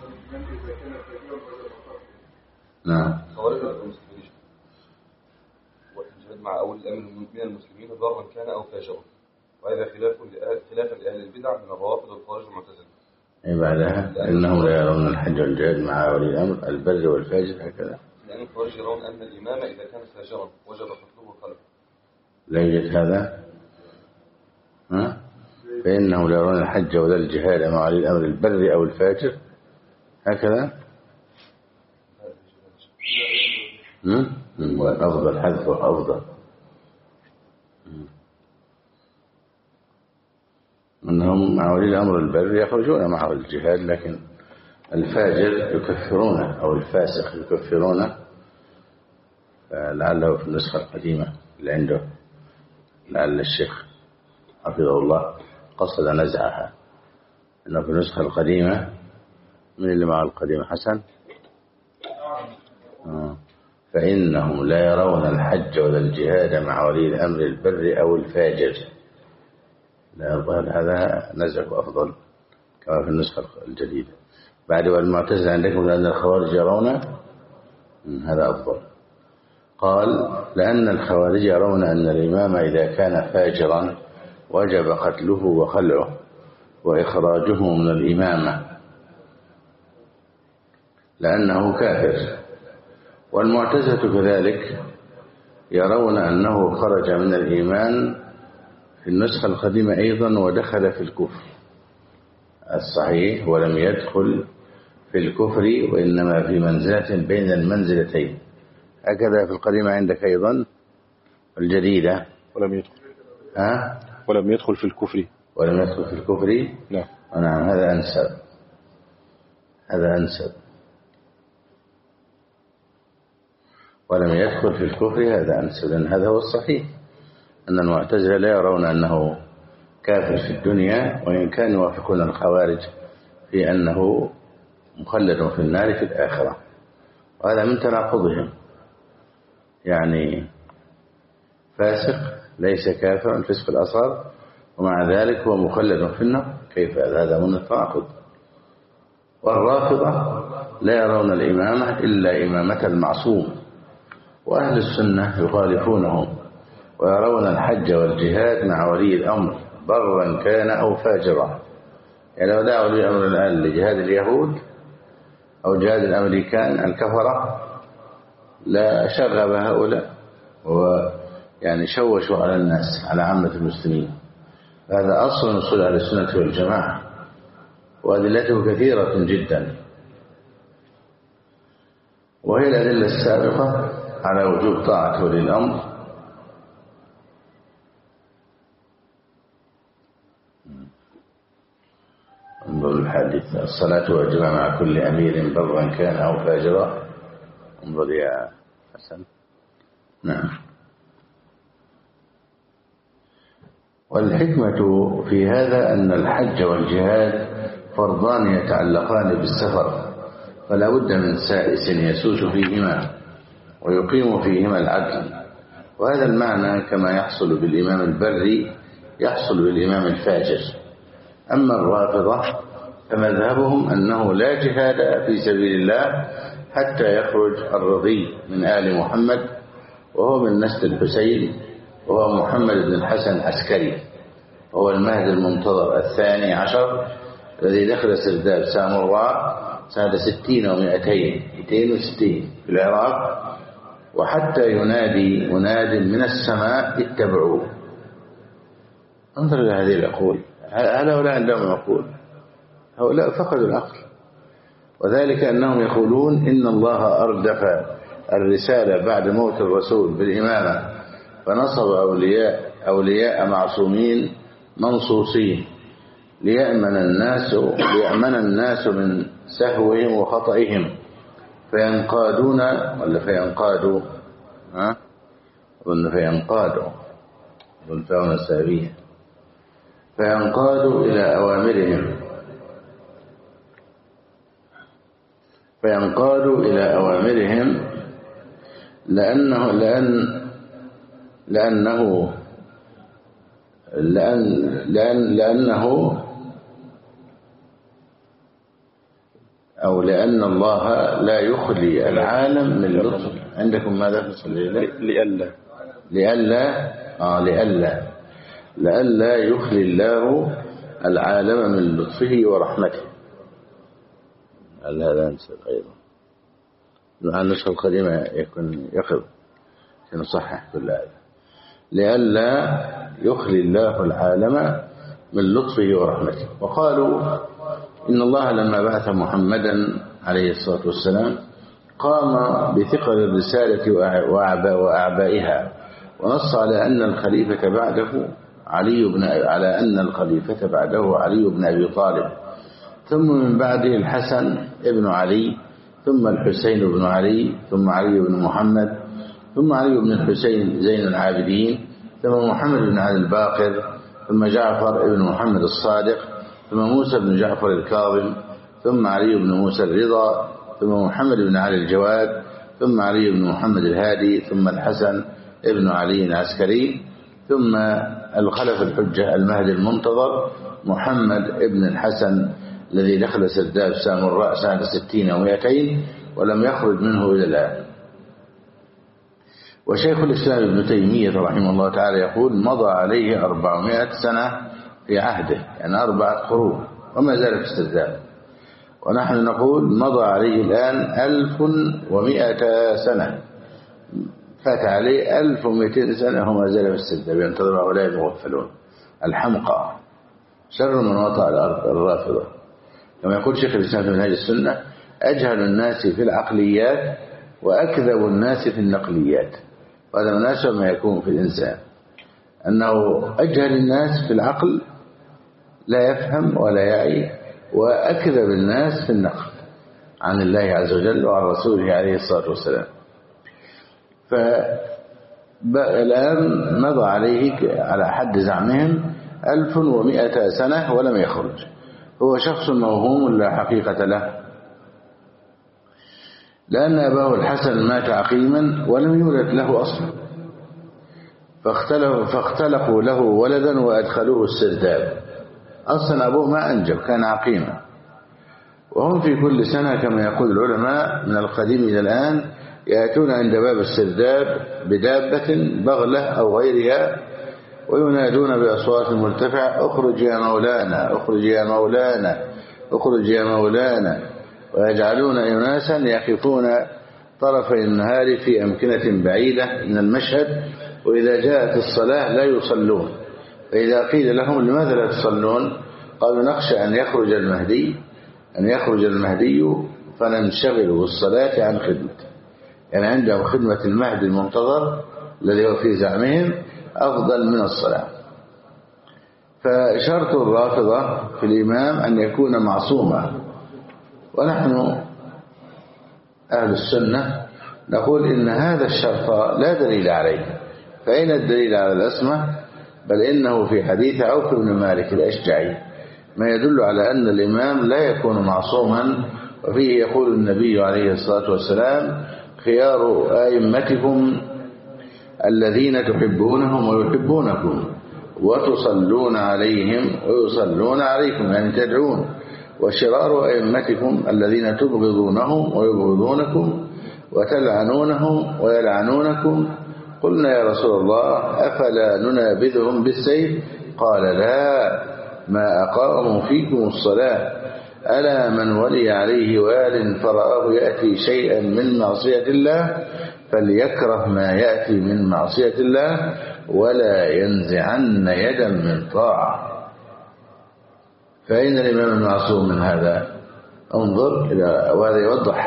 نعم. الخوارج المسلمين والجهاد مع أول الأمر من المسلمين ضرا كان أو فاجرا، وهذا خلافا لأهل البدع من الروافض والخوارج والمعتزلة. أي بعدها إنهم لا يرون الحج والجهاد مع ولي الأمر البر والفاجر هكذا، لأن الخوارج يرون أن الإمام إذا كان فاجرا وجب قتله وخلفه. لا يوجد هذا. فإنهم لا يرون الحج ولا الجهاد مع ولي الأمر البر أو الفاجر هكذا. أفضل حذفه أفضل. أنهم مع ولي الأمر البر يخرجون معه الجهاد، لكن الفاجر يكفرونه أو الفاسق يكفرونه. لعله في النسخة القديمة اللي عنده، لعل الشيخ حفظه الله قصد نزعها، أنه في النسخة القديمة. من اللي مع القديمة؟ حسن. فإنهم لا يرون الحج ولا الجهاد مع ولي الأمر البر أو الفاجر. لا يظهر هذا نزع أفضل كما في النسخة الجديدة. بعد والمعتزلة عندكم لأن الخوارج يرون هذا أفضل. قال: لأن الخوارج يرون أن الإمام إذا كان فاجرا وجب قتله وخلعه وإخراجه من الإمامة لأنه كافر. والمعتزلة كذلك يرون أنه خرج من الإيمان في النسخة القديمة أيضا ودخل في الكفر الصحيح، ولم يدخل في الكفر وإنما في منزلة بين المنزلتين. هكذا في القديمة عندك أيضا الجديدة ولم يدخل في الكفر. ولم يدخل في الكفر. نعم. نعم. هذا أنسب. هذا أنسب. ولم يدخل في الكفر هذا أنسب، لأن هذا هو الصحيح. أن المعتزلة لا يرون أنه كافر في الدنيا، وإن كانوا يوافقون الخوارج في أنه مخلد في النار في الآخرة، وهذا من تناقضهم. يعني فاسق ليس كافرا الفسق الأصغر ومع ذلك هو مخلد في النار، كيف هذا من التناقض؟ والرافضة لا يرون الإمامة إلا إمامة المعصوم، وأهل السنة يخالفونهم ويرون الحج والجهاد مع ولي الأمر برا كان أو فاجرا. يعني لو دعوا ولي الأمر الآن لجهاد اليهود أو جهاد الأمريكان الكفرة لا شغب هؤلاء ويعني شوشوا على الناس، على عامة المسلمين. هذا أصل أصول أهل السنة والجماعة، وأدلته كثيرة جدا، وهي الأدلة السابقة على وجوب طاعة ولي الأمر انظر الحديث: الصلاة واجبة مع كل أمير برا كان أو فاجرا. انظر يا حسن. نعم. والحكمة في هذا أن الحج والجهاد فرضان يتعلقان بالسفر، فلا بد من سائس يسوس فيهما ويقيم فيهما العدل، وهذا المعنى كما يحصل بالإمام البري يحصل بالإمام الفاجر. أما الرافضة فمذهبهم أنه لا جهاد في سبيل الله حتى يخرج الرضي من آل محمد، وهو من نسل الحسين، وهو محمد بن الحسن العسكري، وهو المهدي المنتظر الثاني عشر الذي دخل سرداب سامراء سنة 60 و200 260 في العراق، وحتى ينادي مناد من السماء اتبعوه. انظر إلى هذه العقول. هل هؤلاء عندهم عقول؟ هؤلاء فقدوا العقل، وذلك أنهم يقولون إن الله أردف الرسالة بعد موت الرسول بالإمامة، فنصب أولياء معصومين منصوصين ليأمن الناس من سهوهم وخطئهم، فينقادون ولا فينقادوا أظن فينقادوا فهنا سابية، فينقادوا إلى أوامرهم لأن الله لا يخلي العالم من لطف. عندكم ماذا في الصليلة؟ لئلا يخلي الله العالم من لطفه ورحمته. هذا نسأل أيضا مع النسخة القديمة يكون يخذ نصحح كل هذا. لئلا يخلي الله العالم من لطفه ورحمته. وقالوا إن الله لما بعث محمدا عليه الصلاة والسلام قام بثقل الرسالة وأعبائها، ونص على أن الخليفة بعده علي بن أبي طالب، ثم من بعده الحسن ابن علي، ثم الحسين بن علي، ثم علي بن محمد، ثم علي بن الحسين زين العابدين، ثم محمد بن علي الباقر، ثم جعفر بن محمد الصادق، ثم موسى بن جعفر الكاظم، ثم علي بن موسى الرضا، ثم محمد بن علي الجواد، ثم علي بن محمد الهادي، ثم الحسن ابن علي العسكري، ثم الخلف الحجة المهدي المنتظر محمد ابن الحسن الذي دخل سرداب سامراء سنة 60 و200 ولم يخرج منه إلى الآن. وشيخ الإسلام ابن تيمية رحمه الله تعالى يقول مضى عليه 400 سنة في عهده، يعني 4 قرون وما زال في السرداب، ونحن نقول مضى عليه الآن 1100 سنة، فات عليه 1200 سنة وما زال في السرداب ينتظر هؤلاء المغفلون الحمقى، شر من وطأ الأرض الرافضة. كما يقول شيخ الإسلام في منهاج السنة أجهل الناس في العقليات وأكذب الناس في النقليات. وهذا مناسب ما يكون في الإنسان، أنه أجهل الناس في العقل لا يفهم ولا يعي، وأكذب الناس في النقل عن الله عز وجل وعن رسوله عليه الصلاة والسلام. الآن مضى عليه على حد زعمهم 1100 سنة ولم يخرج. هو شخص موهوم لا حقيقة له، لأن أباه الحسن مات عقيما ولم يولد له أصلا، فاختلقوا له ولدا وأدخلوه السرداب. أصلا أبوه ما أنجب، كان عقيما. وهم في كل سنة كما يقول العلماء من القديم إلى الآن يأتون عند باب السرداب بدابة بغلة أو غيرها وينادون بأصوات مرتفعة: اخرج يا مولانا، اخرج يا مولانا، اخرج يا مولانا. ويجعلون أناسا يقفون طرفي النهار في أمكنة بعيدة من المشهد، وإذا جاءت الصلاة لا يصلون. فإذا قيل لهم: لماذا لا تصلون؟ قالوا: نخشى أن يخرج المهدي فننشغل بالصلاة عن خدمته. يعني عندهم خدمة المهدي المنتظر الذي هو في زعمهم أفضل من الصلاة. فشرط الرافضة في الإمام أن يكون معصوما، ونحن أهل السنة نقول إن هذا الشرط لا دليل عليه. فأين الدليل على الأسمة؟ بل إنه في حديث عوف بن مالك الأشجعي ما يدل على أن الإمام لا يكون معصوما، وفيه يقول النبي عليه الصلاة والسلام: خيار أئمتكم الذين تحبونهم ويحبونكم وتصلون عليهم ويصلون عليكم، يعني تدعون. وشرار أئمتكم الذين تبغضونهم ويبغضونكم وتلعنونهم ويلعنونكم. قلنا: يا رسول الله، أفلا ننابذهم بالسيف؟ قال: لا، ما أقاموا فيكم الصلاة. ألا من ولي عليه وال فرآه يأتي شيئا من معصية الله فليكره ما يأتي من معصية الله ولا ينزعن يدا من طاعة. فأين الإمام المعصوم من هذا؟ انظر إلى، وهذا يوضح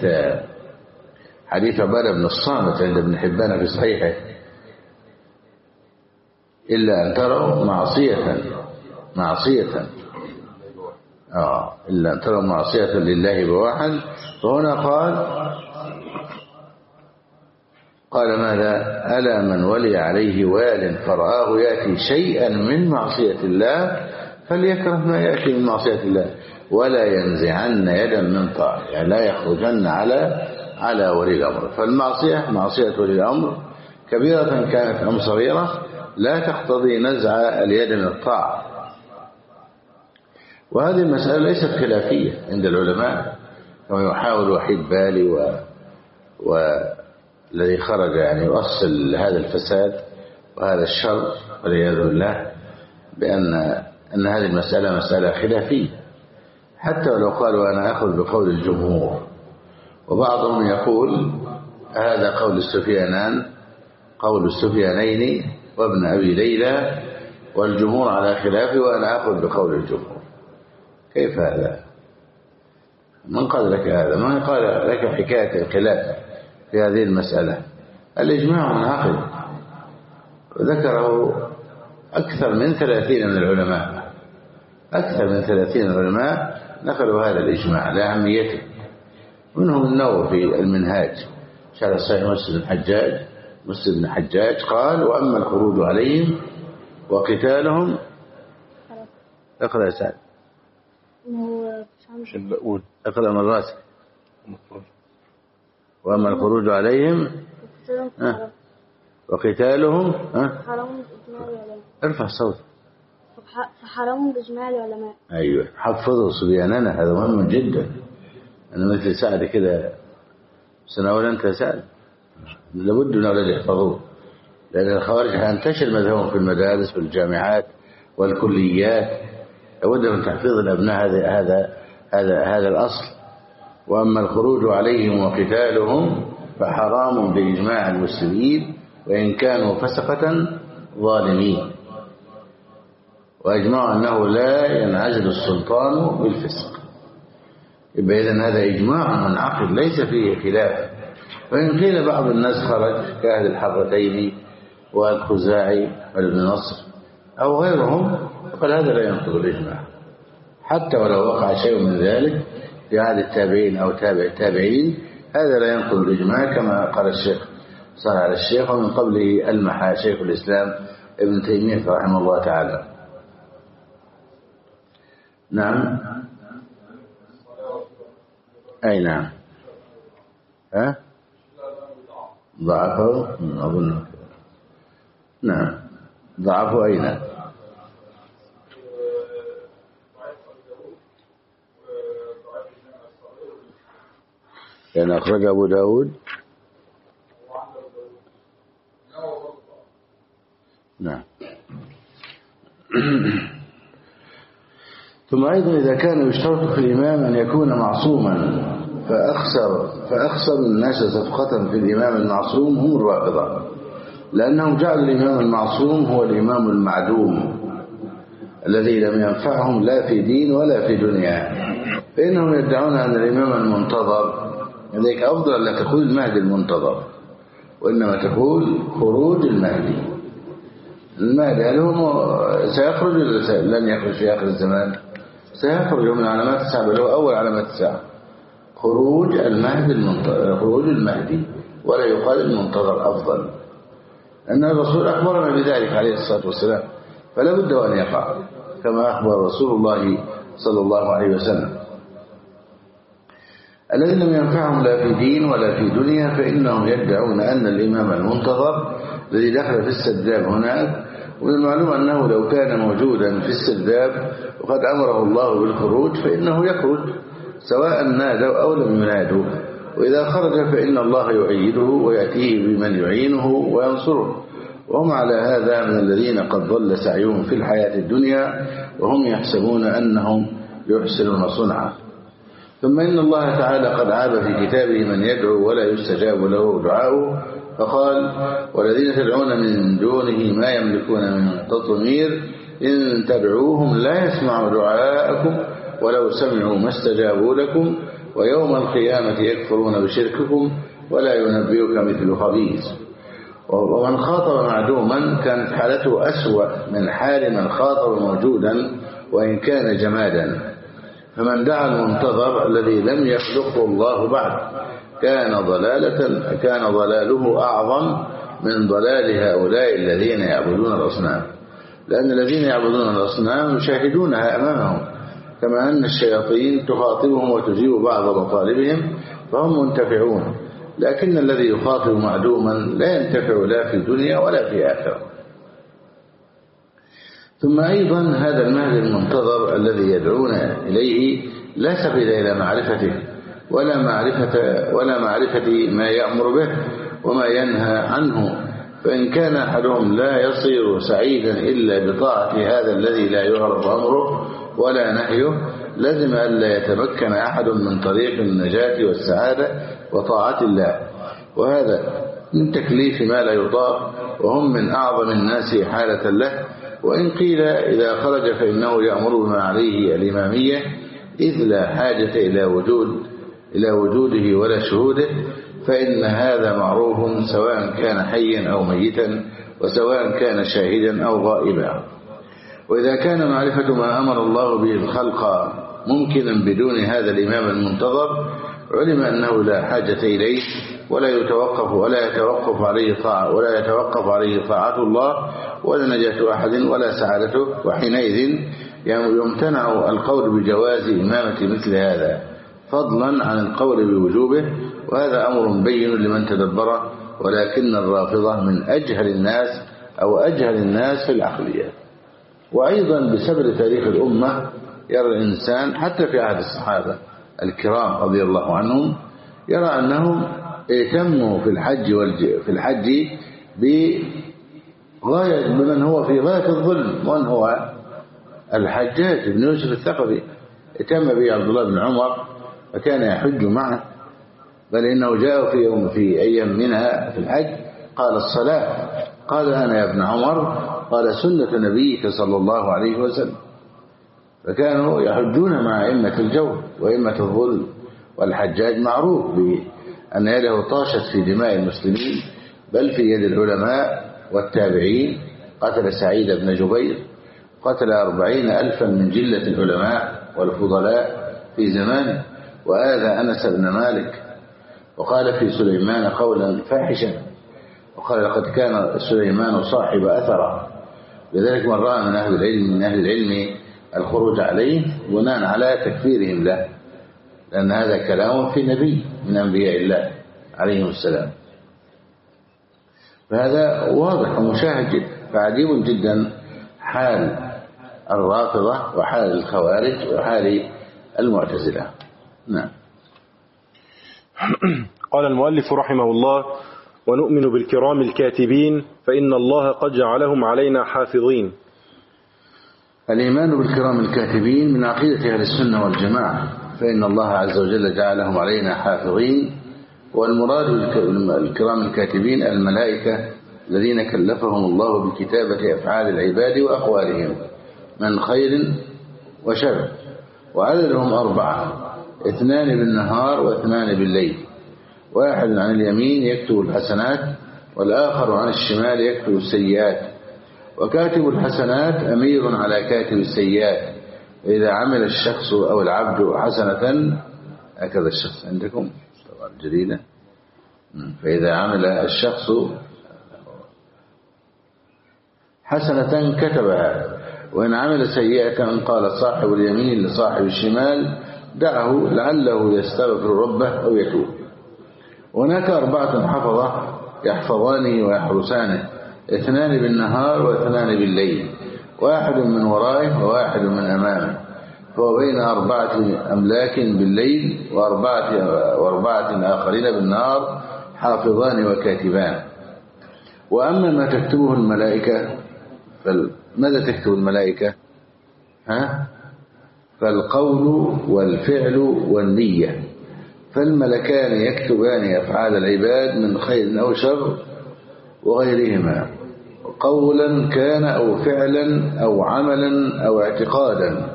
حديث عبادة بن الصامت عند ابن حبان في صحيحه: إلا أن تروا معصية إلا أن تروا معصية لله بواحد. فهنا قال ماذا؟ ألا من ولي عليه وال فرآه يأتي شيئا من معصية الله فليكره ما يأتي من معصية الله ولا ينزعن يدا من طاعة، يعني لا يخرجن على ولي الأمر. فالمعصية معصية ولي الأمر كبيرة كانت أم صغيرة لا تقتضي نزع اليد من الطاعة. وهذه المسألة ليست خلافية عند العلماء كما يحاول وحيد بالي والذي خرج يعني يؤصل هذا الفساد وهذا الشر والعياذ بالله، بأن هذه المسألة مسألة خلافية، حتى ولو قالوا أنا أخذ بقول الجمهور. وبعضهم يقول هذا قول السفيانين وابن أبي ليلى والجمهور على خلافه وأنا أخذ بقول الجمهور. كيف هذا؟ من قال لك هذا؟ من قال لك حكاية الخلاف في هذه المسألة؟ الإجماع منعقد، وذكره أكثر من 30 من العلماء، نقلوا هذا الإجماع لأهميته. منهم النووي في المنهاج شرح صحيح مسلم بن حجاج قال: وأما الخروج عليهم وقتالهم. اقرأ يا سعد. اقرأ مرات. وأما الخروج عليهم وقتالهم ارفع الصوت. فحرام بإجماع العلماء. أيوة، حفظوا صبياننا، هذا مهم جدا. أنا مثل سعد كده سنة ولا أنت سعد، لابد من أولاد يحفظوه، لأن الخوارج هينتشر مذهبهم في المدارس والجامعات والكليات. لابد من تحفيظ الأبناء هذا الأصل. وأما الخروج عليهم وقتالهم فحرام بإجماع المسلمين وإن كانوا فسقة ظالمين. وأجمعوا أنه لا ينعزل السلطان بالفسق. يبقى إذن هذا إجماع منعقد ليس فيه خلاف. وإن قيل بعض الناس خرج كأهل الحرتين والخزاعي وابن نصر أو غيرهم، قال هذا لا ينقض الإجماع، حتى ولو وقع شيء من ذلك في عهد التابعين أو تابع التابعين، هذا لا ينقض الإجماع، كما قال الشيخ صار على الشيخ، ومن قبله ألمح شيخ الإسلام ابن تيمية رحمه الله تعالى. نعم. أي نعم. ها؟ ضعفه أظن. نعم ضعفه أين؟ يعني أخرج أبو داود. نعم. ثم أيضا إذا كان يشترط في الإمام أن يكون معصوما، فأخسر الناس صفقة في الإمام المعصوم هم الرافضة، لأنهم جعلوا الإمام المعصوم هو الإمام المعدوم الذي لم ينفعهم لا في دين ولا في دنيا، فإنهم يدعون أن الإمام المنتظر، لذلك أفضل أن لا تقول المهدي المنتظر، وإنما تقول خروج المهدي. المهدي هل هو سيخرج ولا لن يخرج في آخر الزمان؟ سيخرج من علامات الساعة، بل هو أول علامات الساعة، خروج المهدي، ولا يقال المنتظر أفضل، أن الرسول أخبرنا بذلك عليه الصلاة والسلام، فلا بد أن يقع كما أخبر رسول الله صلى الله عليه وسلم. الذين لم ينفعهم لا في دين ولا في دنيا، فإنهم يدعون أن الإمام المنتظر الذي دخل في السرداب هناك، ومن المعلوم أنه لو كان موجودا في السرداب وقد أمره الله بالخروج فإنه يخرج سواء نادوا أو لم ينادوا، وإذا خرج فإن الله يؤيده ويأتيه بمن يعينه وينصره، وهم على هذا من الذين قد ضل سعيهم في الحياة الدنيا وهم يحسبون أنهم يحسنون صنعا. ثم إن الله تعالى قد عاب في كتابه من يدعو ولا يستجاب له دعاؤه، فقال: والذين تدعون من دونه ما يملكون من تطمير إن تدعوهم لا يسمعوا دعاءكم ولو سمعوا ما استجابوا لكم ويوم القيامة يكفرون بشرككم ولا ينبئك مثل خبير. ومن خاطب معدوما كانت حالته أسوأ من حال من خاطب موجودا وإن كان جمادا، فمن دعا المنتظر الذي لم يخلقه الله بعد كان ضلاله أعظم من ضلال هؤلاء الذين يعبدون الأصنام، لأن الذين يعبدون الأصنام يشاهدونها أمامهم، كما أن الشياطين تخاطبهم وتجيب بعض مطالبهم فهم منتفعون، لكن الذي يخاطب معدوما لا ينتفع لا في دنيا ولا في آخرة. ثم أيضا هذا المهدي المنتظر الذي يدعون إليه لا سبيل إلى معرفته ولا معرفة ما يأمر به وما ينهى عنه، فإن كان أحدهم لا يصير سعيدا إلا بطاعة هذا الذي لا يعرف أمره ولا نهيه، لازم ألا يتمكن أحد من طريق النجاة والسعادة وطاعة الله، وهذا من تكليف ما لا يطاق، وهم من أعظم الناس حالة له. وإن قيل إذا خرج فإنه يأمر بما عليه الإمامية، إذ لا حاجة إلى وجوده ولا شهوده، فإن هذا معروف سواء كان حيا أو ميتا، وسواء كان شاهدا أو غائبا. وإذا كان معرفة ما أمر الله به الخلق ممكنا بدون هذا الإمام المنتظر، علم أنه لا حاجة إليه ولا يتوقف عليه طاعة الله ولا نجاة أحد ولا سعادته، وحينئذ يمتنع القول بجواز إمامة مثل هذا فضلا عن القول بوجوبه، وهذا أمر بين لمن تدبره، ولكن الرافضة من أجهل الناس في العقليات. وأيضا بسبب تاريخ الأمة يرى الإنسان حتى في عهد الصحابة الكرام رضي الله عنهم، يرى أنهم اهتموا في الحج بمن هو في غاية الظلم، من هو الحجاج بن يوسف الثقفي. اهتم به عبد الله بن عمر وكان يحج معه، بل إنه جاء في أيام منها في الحج قال: الصلاة. قال: أنا يا ابن عمر. قال: سنة نبيك صلى الله عليه وسلم. فكانوا يحجون مع أئمة الجور وأئمة الظلم، والحجاج معروف بأن يده طاشت في دماء المسلمين، بل في يد العلماء والتابعين. قتل سعيد بن جبير، قتل 40,000 من جلة العلماء والفضلاء في زمانه، وآذى أنس بن مالك، وقال في سليمان قولا فاحشا، وقال لقد كان سليمان صاحب أثر. لذلك من رأى من أهل العلم الخروج عليه بناء على تكفيرهم له، لأن هذا كلام في نبي من أنبياء الله عليهم السلام. فهذا واضح ومشاهد جدا. فعجيب جدا حال الرافضة وحال الخوارج وحال المعتزلة. نعم. قال المؤلف رحمه الله: ونؤمن بالكرام الكاتبين فإن الله قد جعلهم علينا حافظين. الإيمان بالكرام الكاتبين من عقيدة أهل السنة والجماعة، فإن الله عز وجل جعلهم علينا حافظين. والمراد بالكرام الكاتبين الملائكة الذين كلفهم الله بكتابة أفعال العباد وأقوالهم من خير وشر، وعددهم 4، 2 بالنهار و2 بالليل، واحد عن اليمين يكتب الحسنات والآخر عن الشمال يكتب السيئات. وكاتب الحسنات أمير على كاتب السيئات، إذا عمل الشخص أو العبد حسنة، هكذا الشخص عندكم طبعا جديدة، فإذا عمل الشخص حسنة كتبها، وإن عمل سيئة قال صاحب اليمين لصاحب الشمال دعه لعله يستغفر ربه أو يتوب. هناك 4 حفظة يحفظانه ويحرسانه، 2 بالنهار و2 بالليل، واحد من ورائه وواحد من أمامه، فهو بين 4 أملاك بالليل وأربعة آخرين بالنهار حافظان وكاتبان. وأما ما تكتبه الملائكة، ماذا تكتب الملائكة؟ فالقول والفعل والنية. فالملكان يكتبان أفعال العباد من خير أو شر وغيرهما، قولا كان أو فعلا أو عملا أو اعتقادا.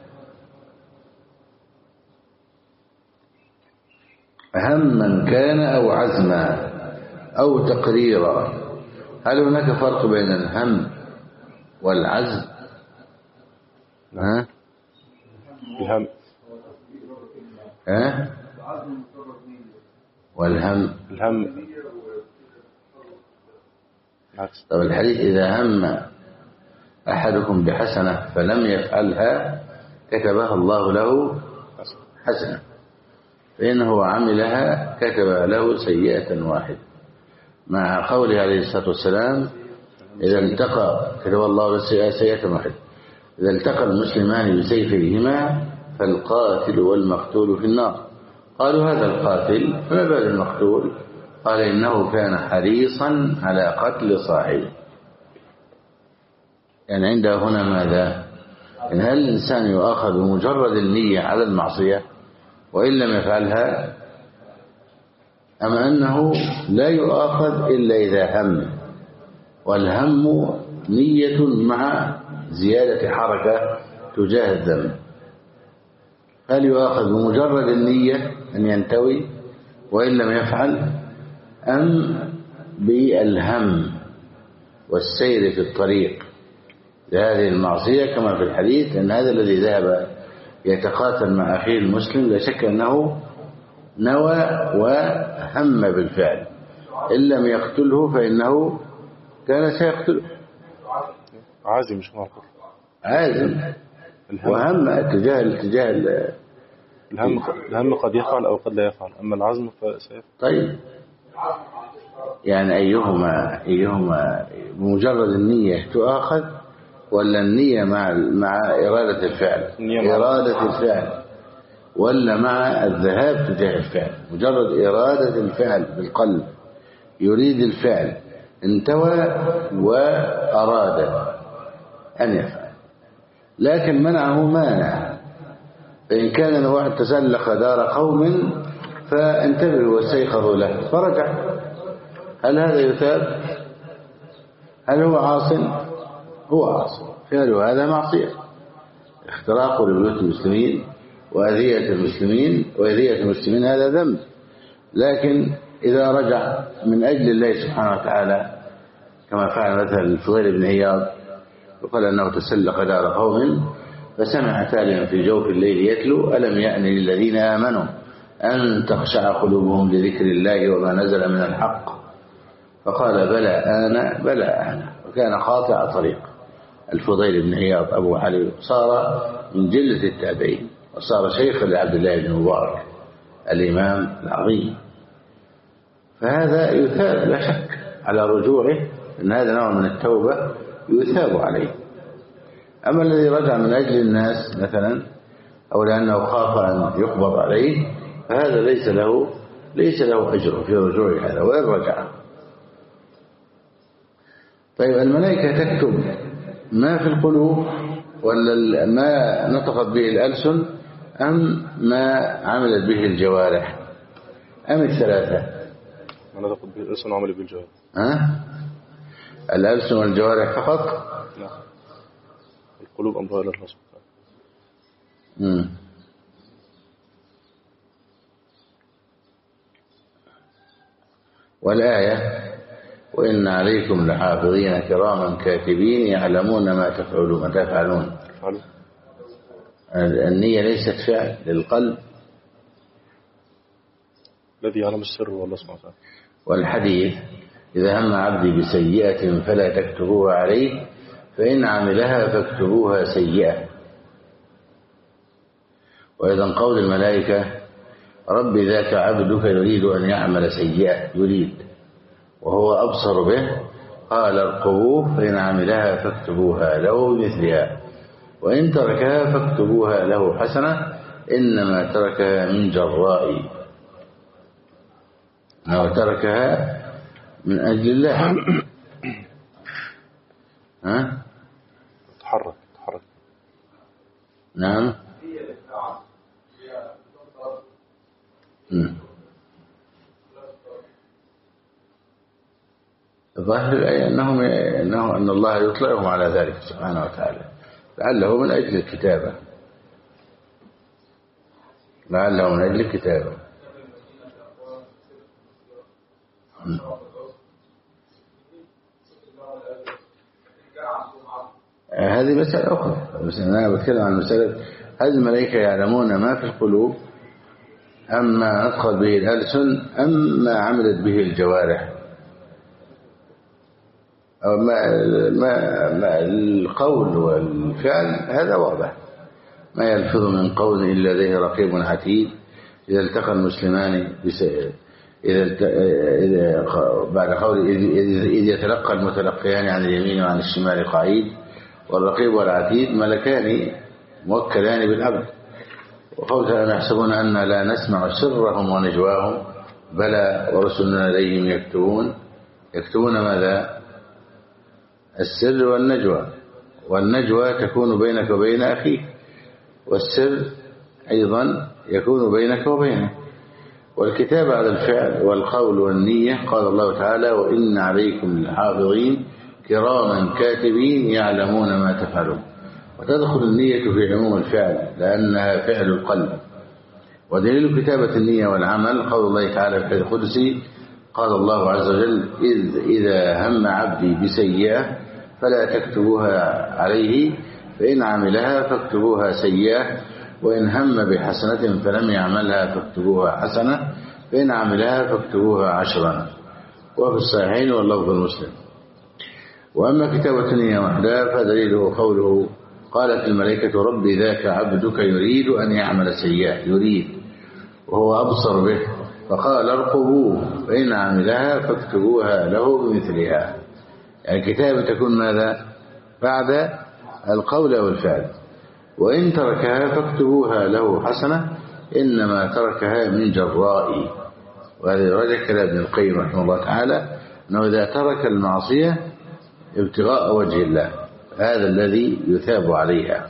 هما كان أو عزما أو تقريرا. هل هناك فرق بين الهم والعزم؟ الهم والهم طب الحديث إذا هم أحدكم بحسنة فلم يفعلها كتبها الله له حسنة، فإنه عملها كتب له سيئة واحدة، مع قوله عليه الصلاة والسلام: إذا التقى كتب الله له سيئة واحدة، إذا التقى المسلمان بسيفيهما فالقاتل والمقتول في النار. قالوا هذا القاتل، فما بال المقتول؟ قال إنه كان حريصا على قتل صاحبه. يعني عنده هنا ماذا؟ إن هل الإنسان يؤاخذ بمجرد النية على المعصية وإن لم يفعلها، أم أنه لا يؤاخذ إلا إذا هم؟ والهم نية مع زيادة حركة تجاه الذنب. هل يؤاخذ بمجرد النية أن ينتوي وإن لم يفعل، أم بالهم والسير في الطريق لهذه المعصية كما في الحديث أن هذا الذي ذهب يتقاتل مع أخيه المسلم لا شك أنه نوى وهم بالفعل، إن لم يقتله فإنه كان سيقتله. عازم مش معقول، عازم وهم تجاه الهم قد يفعل أو قد لا يفعل، أما العزم فسيفعل. طيب يعني أيهما بمجرد النية تؤاخذ، ولا النية مع إرادة الفعل؟ إرادة الفعل، ولا مع الذهاب تجاه الفعل؟ مجرد إرادة الفعل بالقلب، يريد الفعل، انتوى وأراد أن يفعل، لكن منعه مانع. فإن كان واحد تسلق دار قوم فانتبهوا واستيقظوا له فرجع، هل هذا يثاب؟ هل هو عاصٍ؟ هو عاصٍ، فعله هذا معصية، اختراق لبيوت المسلمين وأذية المسلمين هذا ذنب. لكن إذا رجع من أجل الله سبحانه وتعالى كما فعل مثلا الفضيل بن عياض، وقال أنه تسلق دار قوم فسمع تاليا في جوف الليل يتلو: ألم يأن للذين آمنوا أن تخشع قلوبهم لذكر الله وما نزل من الحق. فقال بلى أنا وكان قاطع طريق. الفضيل بن عياض أبو علي صار من جلة التابعين وصار شيخا لعبد الله بن مبارك الإمام العظيم، فهذا يثاب لا شك على رجوعه، أن هذا نوع من التوبة يثاب عليه. أما الذي رجع من أجل الناس مثلا أو لأنه خاف أن يقبض عليه فهذا ليس له أجر في رجوع هذا وإن رجع. طيب الملائكة تكتب ما في القلوب ولا ما نطقت به الألسن أم ما عملت به الجوارح أم الثلاثة؟ ما نطقت به الألسن وعملت به الجوارح. الألسن والجوارح فقط؟ نعم. القلوب أمرها إلى الله سبحانه. والآية وإن عليكم لحافظين كراما كاتبين يعلمون ما تفعلون. النية ليست فعل للقلب الذي يعلم السر والله سبحانه وتعالى. والحديث إذا هم عبدي بسيئة فلا تكتبوها عليه فإن عملها فاكتبوها سيئة. وأيضا قول الملائكة رب ذاك عبدك يريد أن يعمل سيئة يريد وهو أبصر به قال ارقبوه فإن عملها فاكتبوها له بمثلها وإن تركها فاكتبوها له حسنة إنما تركها من جرائي أو تركها من أجل الله. تحرك. نعم. ظاهر الآية أن الله يطلعهم على ذلك سبحانه وتعالى لعله من أجل الكتابة هذه مسألة أخرى. بس أنا بتكلم عن مسألة هل الملائكة يعلمون ما في القلوب أم ما أدخل به الألسن أم ما عملت به الجوارح أو ما القول والفعل هذا واضح. ما يلفظ من قول إلا لديه رقيب عتيد إذا التقى المسلمان بعد قول إذ يتلقى المتلقيان عن اليمين وعن الشمال قعيد والرقيب والعتيد ملكان موكلان بالعبد. وقول أن يحسبون أن لا نسمع سرهم ونجواهم بلى ورسلنا إليهم يكتبون ماذا؟ السر والنجوى تكون بينك وبين أخيك والسر أيضا يكون بينك وبينه. والكتاب على الفعل والقول والنية قال الله تعالى وإن عليكم لحافظين كراما كاتبين يعلمون ما تفعلون. وتدخل النية في عموم الفعل لأنها فعل القلب. ودليل كتابة النية والعمل قول الله تعالى في القدسي قال الله عز وجل إذا هم عبدي بسيئة فلا تكتبوها عليه فإن عملها فاكتبوها سيئة وإن هم بحسنة فلم يعملها فاكتبوها حسنة فإن عملها فاكتبوها 10. وفي الصحيحين واللفظ المسلم. وأما كتابة النية وحدها فدليله قوله قالت الملائكة رب ذاك عبدك يريد أن يعمل سيئة يريد وهو أبصر به فقال ارقبوه فإن عملها فاكتبوها له بمثلها. يعني الكتابة تكون ماذا؟ بعد القول والفعل. وإن تركها فاكتبوها له حسنة إنما تركها من جرائي. وهذا رجع كلام ابن القيم رحمه الله تعالى أنه إذا ترك المعصية ابتغاء وجه الله هذا الذي يثاب عليها.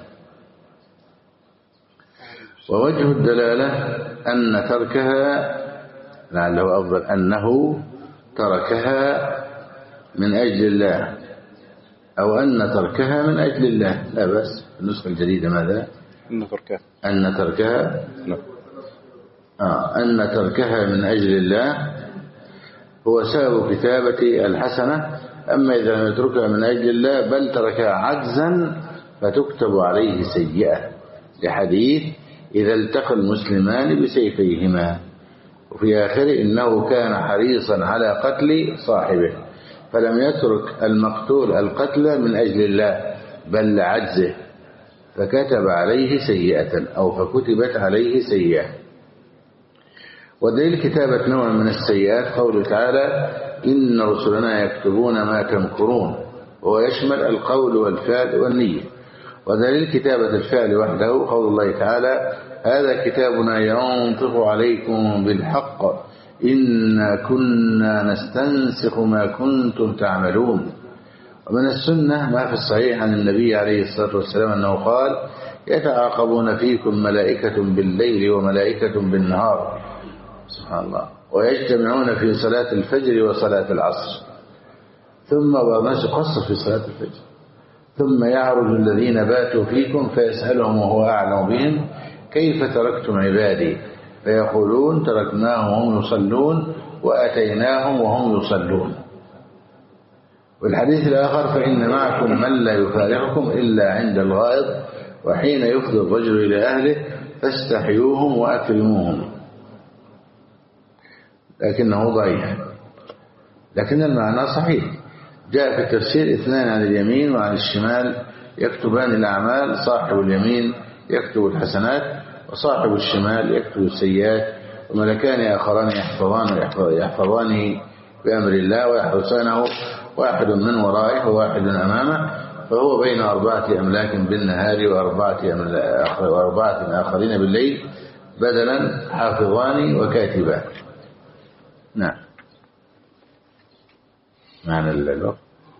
ووجه الدلالة أن تركها لعله أفضل أنه تركها من أجل الله أو أن تركها من أجل الله لا بس. النسخة الجديدة ماذا؟ أن تركها أن تركها من أجل الله هو سبب كتابة الحسنة. أما إذا لم يتركها من أجل الله بل تركها عجزا فتكتب عليه سيئة لحديث إذا التقى المسلمان بسيفيهما. وفي آخر إنه كان حريصا على قتل صاحبه فلم يترك المقتول القتل من أجل الله بل لعجزه، فكتب عليه سيئة أو فكتبت عليه سيئة. ودليل كتابة نوع من السيئات قوله تعالى إن رسلنا يكتبون ما تمكرون، وهو يشمل القول والفعل والنية. ودليل كتابة الفعل وحده قول الله تعالى هذا كتابنا ينطق عليكم بالحق إنا كنا نستنسخ ما كنتم تعملون. ومن السنة ما في الصحيح عن النبي عليه الصلاة والسلام أنه قال يتعاقبون فيكم ملائكة بالليل وملائكة بالنهار، سبحان الله، ويجتمعون في صلاة الفجر وصلاة العصر، ثم بعض قصر في صلاة الفجر، ثم يعرج الذين باتوا فيكم فيسألهم وهو أعلم بهم كيف تركتم عبادي، فيقولون تركناهم وهم يصلون وأتيناهم وهم يصلون. والحديث الآخر فإن معكم من لا يفارقكم إلا عند الغائط وحين يفضي الرجل إلى أهله فاستحيوهم وأكرموهم، لكنه ضعيف، لكن المعنى صحيح. جاء في التفسير اثنان عن اليمين وعن الشمال يكتبان الأعمال، صاحب اليمين يكتب الحسنات وصاحب الشمال يكتب السيئات، وملكان آخران يحفظانه بأمر الله ويحرسانه، واحد من ورائه وواحد أمامه، فهو بين 4 أملاك بالنهار وأربعة آخرين بالليل بدلا حافظان وكاتبان. نعم. معنى الوقت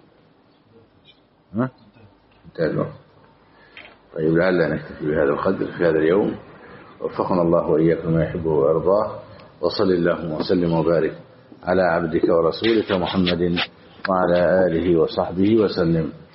انتهى الوقت. طيب لعلنا نكتفي بهذا القدر في هذا اليوم، وفقنا الله وإياكم ما يحبه ويرضاه، وصل اللهم وسلم وبارك على عبدك ورسولك محمد وعلى آله وصحبه وسلم.